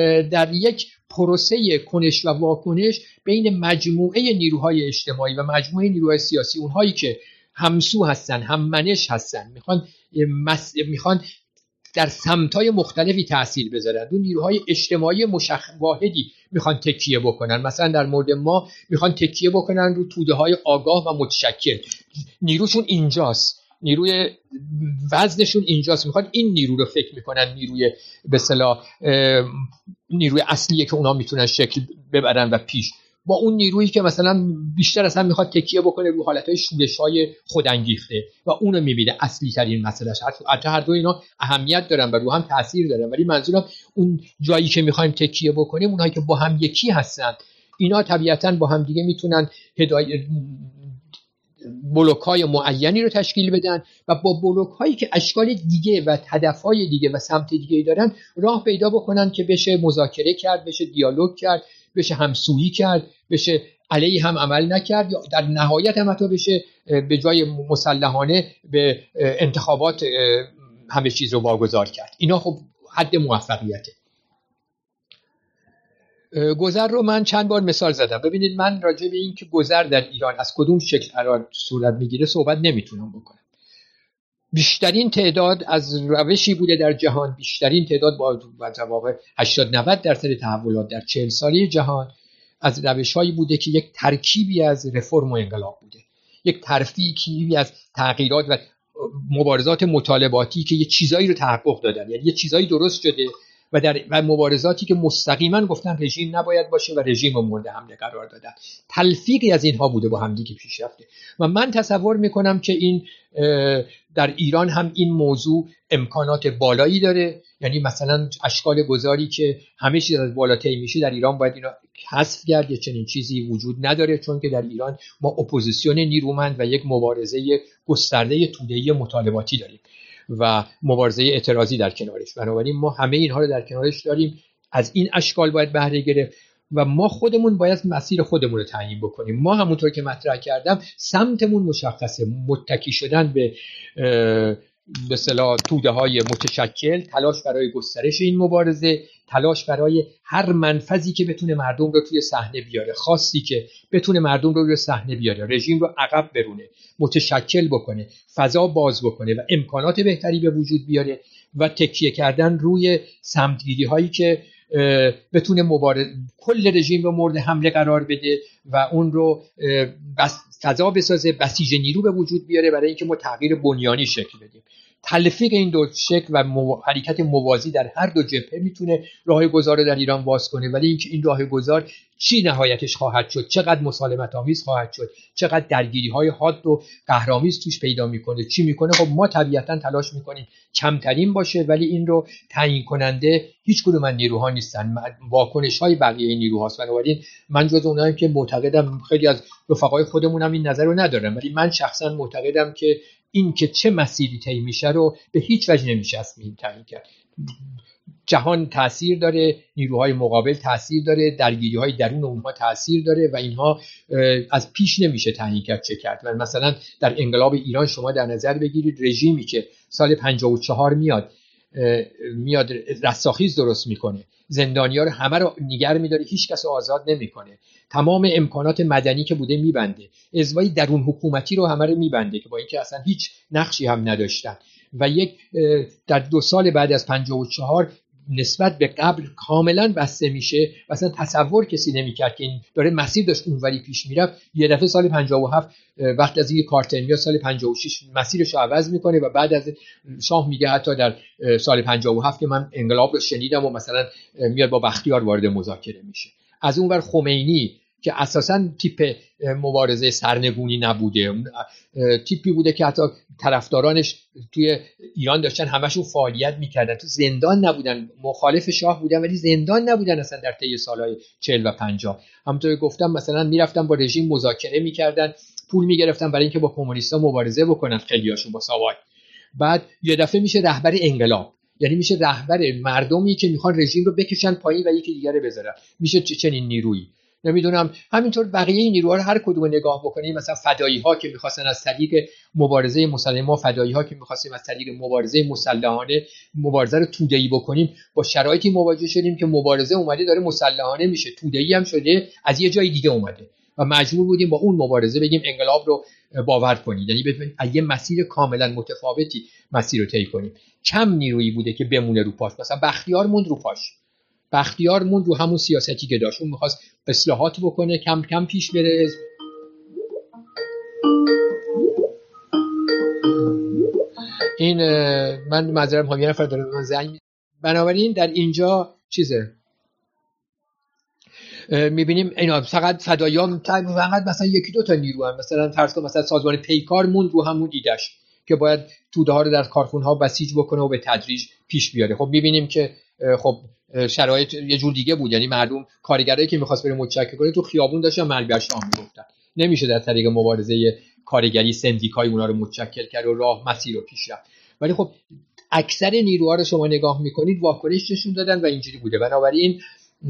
در یک پروسه کنش و واکنش بین مجموعه نیروهای اجتماعی و مجموعه نیروهای سیاسی، اونهایی که همسو هستن، هم منش هستن، میخوان مس... میخوان در سمتای مختلفی تأثیر بذارن، اون نیروهای اجتماعی مشخص واحدی میخوان تکیه بکنن. مثلا در مورد ما میخوان تکیه بکنن رو توده های آگاه و متشکل، نیروشون اینجاست، نیروی وزنشون اینجاست، میخوان این نیرو رو فکر میکنن نیروی به اصطلاح نیروی اصلیه که اونا میتونن شکل ببرن و پیش، با اون نیرویی که مثلا بیشتر اصلا میخواد تکیه بکنه رو حالتهای شورش‌های خودانگیخته و اونو میبینه اصلی ترین مسئلهش. حتی هر دو اینا اهمیت دارن و رو هم تاثیر دارن، ولی منظورم اون جایی که میخوایم تکیه بکنیم، اونهایی که با هم یکی هستن، اینا طبیعتاً با هم دیگه میتونن هدایت بلوک‌های معینی رو تشکیل بدن و با بلوک‌هایی که اشکال دیگه و هدف‌های دیگه و سمت دیگه دارن راه پیدا بکنن که بشه مذاکره کرد، بشه دیالوگ کرد، بشه همسویی کرد، بشه علیه هم عمل نکرد، یا در نهایت هم حتی بشه به جای مسلحانه به انتخابات همه چیز رو واگذار کرد. اینا خب حد موفقیته. گذر رو من چند بار مثال زدم. ببینید من راجع به این که گذر در ایران از کدوم شکل قرار صورت میگیره صحبت نمیتونم بکنم. بیشترین تعداد از روشی بوده در جهان، بیشترین تعداد با در واقع هشتاد نود درصد تحولات در چهل ساله جهان از روش‌هایی بوده که یک ترکیبی از رفرم و انقلاب بوده، یک ترکیبی از تغییرات و مبارزات مطالباتی که یه چیزایی رو تحقق دادن، یعنی یه چیزایی درست شده و در و مبارزاتی که مستقیما گفتن رژیم نباید باشه و رژیم رو مورد حمله قرار دادن. تلفیقی از اینها بوده با هم دیگه پیش رفته و من تصور میکنم که این در ایران هم این موضوع امکانات بالایی داره. یعنی مثلا اشکال گذاری که همه چیز از بالا طی میشه در ایران باید اینا حذف کرد، چنین چیزی وجود نداره، چون که در ایران ما اپوزیسیون نیرومند و یک مبارزه گسترده توده‌ای مطالباتی داریم و مبارزه اعتراضی در کنارش. بنابراین ما همه اینها رو در کنارش داریم، از این اشکال باید بهره گرفت و ما خودمون باید مسیر خودمون رو تعیین بکنیم. ما همونطور که مطرح کردم سمتمون مشخصه، متکی شدن به به اصطلاح توده‌های متشکل، تلاش برای گسترش این مبارزه، تلاش برای هر منفذی که بتونه مردم رو توی صحنه بیاره، خاصی که بتونه مردم رو روی صحنه بیاره، رژیم رو عقب برونه، متشکل بکنه، فضا باز بکنه و امکانات بهتری به وجود بیاره و تکیه کردن روی سمتگیری هایی که بتونه مبارز کل رژیم رو مورد حمله قرار بده و اون رو بس فضا بسازه، بسیج نیرو به وجود بیاره برای اینکه ما تغییر بنیانی شکل بدیم. تلفیق این دو شکل و مو... حرکت موازی در هر دو جبهه میتونه راه گذار رو در ایران باز کنه، ولی اینکه این راه گذار چی نهایتش خواهد شد، چقدر مسالمت آمیز خواهد شد، چقدر درگیری های حاد و قهرآمیز توش پیدا میکنه، چی میکنه، خب ما طبیعتا تلاش میکنیم کمترین باشه، ولی این رو تعیین کننده هیچ کدوم از نیروها نیستن، واکنش های بقیه نیروهاست. بنابراین من جز اوناییم که معتقدم، خیلی از رفقای خودمون هم این نظر رو ندارم، ولی من شخصا معتقدم که این که چه مسیری طی میشه رو به هیچ وجه نمیشه اسم تعیین کرد. جهان تأثیر داره، نیروهای مقابل تأثیر داره، درگیری‌های درون اونها تأثیر داره و اینها از پیش نمیشه تعیین کرد چه کرد. و مثلا در انقلاب ایران شما در نظر بگیرید رژیمی که سال پنجاه و چهار میاد میاد رستاخیز درست میکنه، زندانی‌ها رو همه رو نگر می‌داره، هیچ کس رو آزاد نمی‌کنه، تمام امکانات مدنی که بوده میبنده، ازوای درون حکومتی رو همه رو میبنده که با اینکه اصلا هیچ نقشی هم نداشتن، و یک در دو سال بعد از پنجاه و چهار نسبت به قبل کاملا بسته میشه و اصلا تصور کسی نمیکرد که این داره مسیر داشت اونوری پیش میرفت. یه دفعه سال پنجاه و هفت وقت از این کارتر میاد، سال پنجاه و شش مسیرش رو عوض میکنه و بعد از شاه میگه حتی در سال پنجاه و هفت که من انقلاب رو شنیدم و مثلا میاد با بختیار وارد مذاکره میشه. از اون ور خمینی که اساساً تیپ مبارزه سرنگونی نبوده، تیپی بوده که حتی طرفدارانش توی ایران داشتن همشون فعالیت میکردن، تو زندان نبودن، مخالف شاه بودن ولی زندان نبودن اصلا در طی سالهای چهل و پنجاه. همونطور که گفتم مثلا میرفتن با رژیم مذاکره میکردن، پول میگرفتن برای اینکه با کمونیستا مبارزه بکنن، خیلیاشون با ساواک. بعد یه دفعه میشه رهبر انقلاب، یعنی میشه رهبر مردمی که میخوان رژیم رو بکشن پایین و یکی دیگه رو بذارن. میشه چنین نیرویی. نمیدونم همینطور بقیه نیروها رو هر کدوم نگاه بکنیم، مثلا فدایی ها که میخواستن از طریق مبارزه مسلمان، فدایی ها که میخواستیم از طریق مبارزه مسلحانه مبارزه رو توده‌ای بکنیم، با شرایطی مواجه شدیم که مبارزه اومده داره مسلحانه میشه، توده‌ای هم شده، از یه جای دیگه اومده و مجبور بودیم با اون مبارزه بگیم انقلاب رو باور کنید، یعنی بتونیم یه مسیر کاملا متفاوتی مسیر رو طی کنیم. کم نیرویی بوده که بمونه رو پاش، مثلا بختیار موند رو پاش، بختیار موند رو همون سیاستی که داشت، اون میخواست اصلاحات بکنه، کم کم پیش بره. این من معذرت میخوام، یه نفر داره به من زنگ. بنابراین در اینجا چیزه میبینیم اینا فقط فداییان فقط مثلا یکی دو تا نیرو هم، مثلا فرض کن مثلا سازمان پیکار موند رو همون ایدهش که باید توده ها رو در کارخونه ها بسیج بکنه و به تدریج پیش بیاره. خب میبینیم که خب شرایط یه جور دیگه بود، یعنی مردم کارگرایی که می‌خواست بره متشکل کنه تو خیابون داشتن مرگ بر شاه میگفتن، نمیشه در طریق مبارزه کارگری سندیکای اونا رو متشکل کرد و راه مسیر رو پیش رفت. ولی خب اکثر نیروها رو شما نگاه میکنید واکنش نشون دادن و اینجوری بوده. بنابراین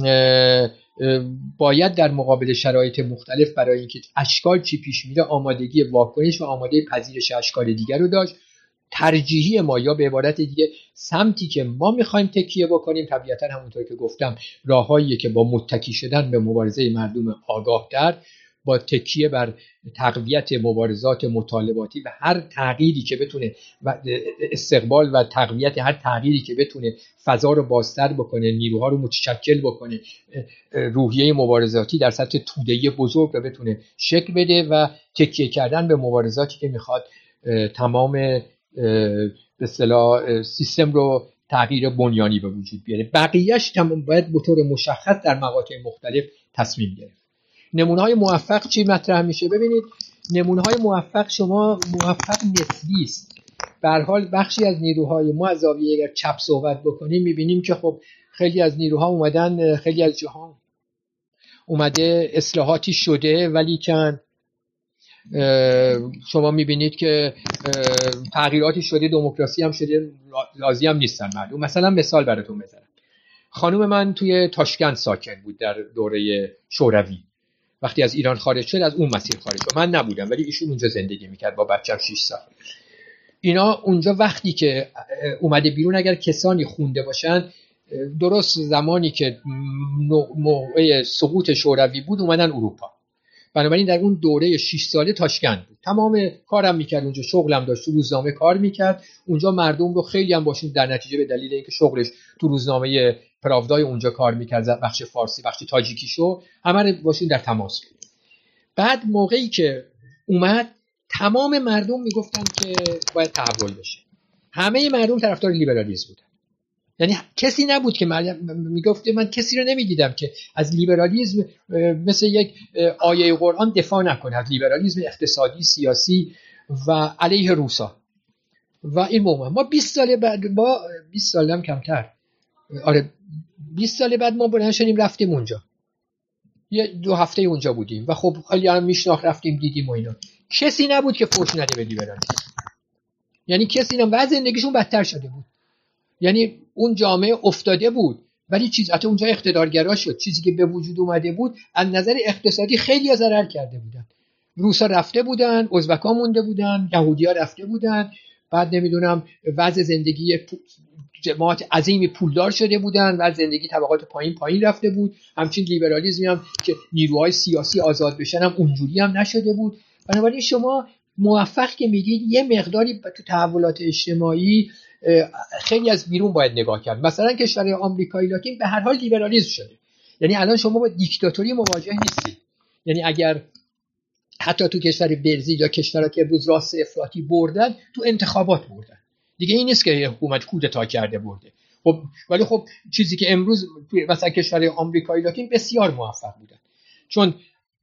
باید در مقابل شرایط مختلف برای اینکه اشکال چی پیش میره آمادگی واکنش و آماده پذیرش اشکال دیگر رو داشت. ترجیحی ما یا به عبارت دیگه سمتی که ما میخوایم تکیه بکنیم طبیعتا همونطور که گفتم راههاییه که با متکی شدن به مبارزه مردم آگاه تر، با تکیه بر تقویت مبارزات مطالباتی و هر تغییری که بتونه و استقبال و تقویت هر تغییری که بتونه فضا رو بازتر بکنه، نیروها رو متشکل بکنه، روحیه مبارزاتی در سطح توده‌ای بزرگ رو بتونه شکل بده و تکیه کردن به مبارزاتی که میخواد تمام به اصطلاح سیستم رو تغییر بنیانی به وجود بیاره. بقیه‌اش تمام باید به طور مشخص در مقاطع مختلف تصمیم گرفت. نمونه‌های موفق چی مطرح میشه؟ ببینید نمونه‌های موفق شما موفق نسبی است. به هر حال بخشی از نیروهای ما از زاویه اگر چپ صحبت بکنیم می‌بینیم که خب خیلی از نیروها اومدن، خیلی از جهان اومده اصلاحاتی شده، ولی که شما میبینید که تغییراتی شده، دموکراسی هم شده، راضی هم نیستن مردم. مثلا مثال براتون بزنم، خانوم من توی تاشکند ساکن بود در دوره شوروی، وقتی از ایران خارج شد از اون مسیر خارج شد، من نبودم ولی ایشون اونجا زندگی میکرد با بچه‌م شش سال. اینا اونجا وقتی که اومده بیرون اگر کسانی خونده باشن، درست زمانی که موقع سقوط شوروی بود اومدن اروپا، بنابراین در اون دوره شش ساله تاشکند بود، تمام کارم میکرد اونجا، شغلم داشت، تو روزنامه کار میکرد اونجا، مردم رو خیلی هم باشون در نتیجه به دلیل اینکه شغلش تو روزنامه پراودای اونجا کار میکرد، بخش فارسی بخش تاجیکی شو، همه رو باشون در تماس بود. بعد موقعی که اومد تمام مردم میگفتن که باید تحول بشه، همه مردم طرفدار لیبرالیسم بودن. یعنی کسی نبود که میگفت من کسی رو نمیدیدم که از لیبرالیسم مثل یک آیه قرآن دفاع نکنه، از لیبرالیسم اقتصادی سیاسی و علیه روسا. و این موقع ما بیست سال بعد، با بیست سال هم کمتر، آره بیست سال بعد ما بلند شدیم رفتیم اونجا، یه دو هفته اونجا بودیم و خب خیلی هم میشناخت، رفتیم دیدیم و اینا. کسی نبود که فوش نده به لیبرالیسم. یعنی کسی نه، وضع زندگیشون بدتر شده بود. یعنی اون جامعه افتاده بود، ولی چیز حتی اونجا اقتدارگرا شد. چیزی که به وجود اومده بود از نظر اقتصادی خیلی ضرر کرده بودن. روسا رفته بودن، ازبکا مونده بودن، یهودی‌ها رفته بودن، بعد نمیدونم وضع زندگی جماعت عظیمی پولدار شده بودن و زندگی طبقات پایین پایین رفته بود. همچنین لیبرالیسمی هم که نیروهای سیاسی آزاد بشن هم اونجوری هم نشده بود. بنابراین شما موفق که میگید یه مقداری تو تحولات اجتماعی خیلی از بیرون باید نگاه کرد. مثلا کشور آمریکای لاتین به هر حال لیبرالیسم شده. یعنی الان شما با دیکتاتوری مواجه نیستید. یعنی اگر حتی تو کشور برزیل یا کشورها که امروز راست افراطی بردن، تو انتخابات بردن. دیگه این نیست که حکومت کودتا کرده برده. خب ولی خب چیزی که امروز مثلا کشور آمریکای لاتین بسیار موفق بودن، چون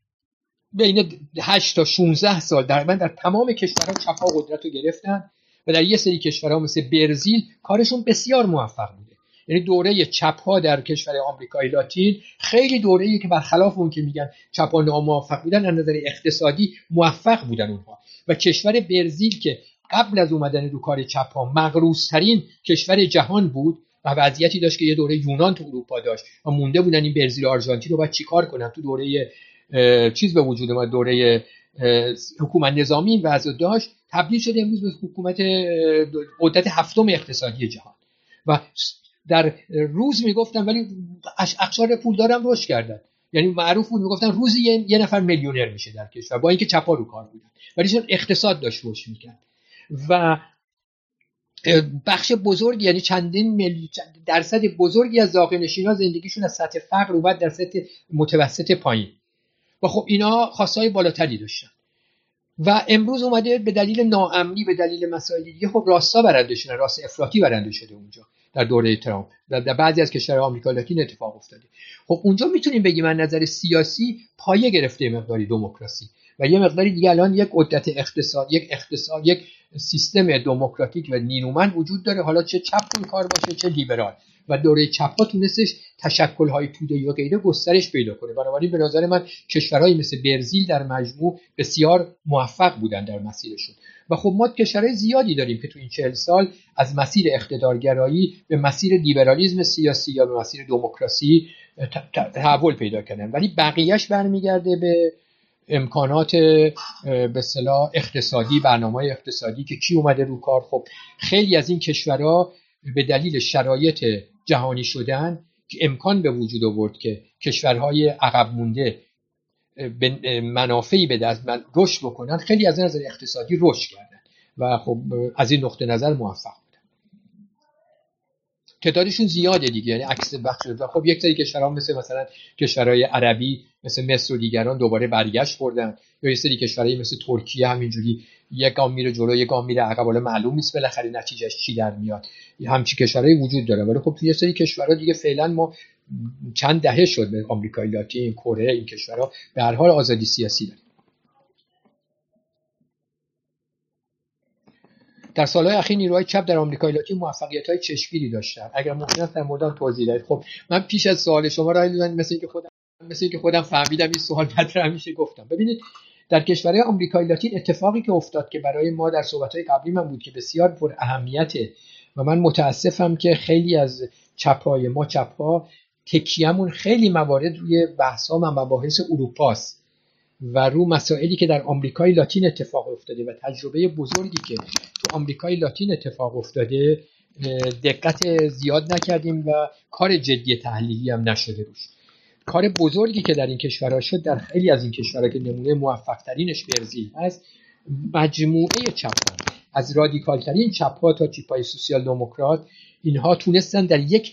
بین هشت تا شانزده سال در من در تمام کشورها چپ‌ها قدرت رو گرفتن و در یه سری کشورها مثل برزیل کارشون بسیار موفق بوده. یعنی دوره چپ‌ها در کشور آمریکای لاتین خیلی دوره‌ای که برخلاف اون که میگن چپ‌ها ناموفق بودن، از نظر اقتصادی موفق بودن اونها. و کشور برزیل که قبل از اومدن رو کار چپ‌ها مغروض‌ترین کشور جهان بود و وضعیتی داشت که یه دوره یونان تو اروپا داشت و مونده بودن این برزیل و آرژانتین رو باید چیکار کنن. تو دوره چیز به وجود اومد، دوره حکومت نظامی این وضع داشت، تبدیل شده امروز به حکومت قدرت هفتم اقتصادی جهان. و در روز میگفتن ولی اقشار پولدارم رشد کردن. یعنی معروف بود میگفتن روزی یه, یه نفر میلیونر میشه در کشور، با اینکه چپا رو کار بودن، ولی چون اقتصاد داشت رشد میکرد. و بخش بزرگی، یعنی چندین میلیون درصد بزرگی از زاغه‌نشین‌ها زندگیشون از سطح فقر اومد در سطح متوسط پایین و خب اینا خواستهای بالاتری داشتن. و امروز اومده به دلیل ناامنی، به دلیل مسائل دیگه، خب راستا برنده شدن، راست افراطی برنده شده اونجا در دوره ترامپ. در بعضی از کشورهای آمریکا لاتین اتفاق افتاده. خب اونجا میتونیم بگیم از نظر سیاسی پایه گرفته مقداری دموکراسی و یه مقداری دیگه الان یک قدرت اقتصاد، یک اقتصاد، یک سیستم دموکراتیک و نیرومند وجود داره، حالا چه چپ اون کار باشه چه لیبرال. و دوره چپ‌ها تونستش تشکل‌های توده‌ای و غیره گسترش پیدا کنه. بنابراین به نظر من کشورهایی مثل برزیل در مجموع بسیار موفق بودن در مسیرشون. و خب ما کشورهای زیادی داریم که تو این چهل سال از مسیر اقتدارگرایی به مسیر لیبرالیسم سیاسی یا به مسیر دموکراسی تحول پیدا کردن، ولی بقیه‌اش برمیگرده به امکانات به اصطلاح اقتصادی، برنامه‌های اقتصادی که کی اومده رو کار. خب خیلی از این کشورها به دلیل شرایط جهانی شدن که امکان به وجود آورد که کشورهای عقب مونده به منافعی به دست رشد بکنن، خیلی از نظر اقتصادی رشد کردن و خب از این نقطه نظر موفق بودن. تعدادشون زیاده دیگه، یعنی عکس بخش شد. و خب یک سری کشورها مثل مثلا کشورهای عربی مثل مصر و دیگران دوباره برگشت خوردن، یا یک سری کشورهای مثل ترکیه همینجوری یک گام میره جلو یک گام میره عقب، ولی معلوم نیست بالاخره نتیجهش چی در میاد. همچین کشورهای وجود داره. ولی خب یه سری کشورها دیگه فعلا ما چند دهه شد به آمریکای لاتین، کره، این کشورها به هر حال آزادی سیاسی دارن. در سالهای اخیر نیروهای چپ در آمریکای لاتین موفقیت‌های چشمگیری داشتن. اگر ممکن است در مورد توضیح دهید. خب من پیش از سوال شما را دیدم، مثل اینکه خودم مثل اینکه خودم فهمیدم این سوال مطرح میشه گفتم. ببینید در کشورهای آمریکای لاتین اتفاقی که افتاد که برای ما در صحبت‌های قبلی من بود که بسیار پر اهمیته و من متاسفم که خیلی از چپ‌های ما چپ‌ها تکیه‌مون خیلی موارد روی بحث‌ها و مباحث اروپاست و رو مسائلی که در آمریکای لاتین اتفاق افتاده و تجربه بزرگی که تو آمریکای لاتین اتفاق افتاده دقت زیاد نکردیم و کار جدی تحلیلی هم نشده روش. کار بزرگی که در این کشورها شد، در خیلی از این کشورها که نمونه موفق ترینش برزیل هست، مجموعه چپ‌ها از رادیکال ترین چپ‌ها تا چپ‌های سوسیال دموکرات، اینها تونستن در یک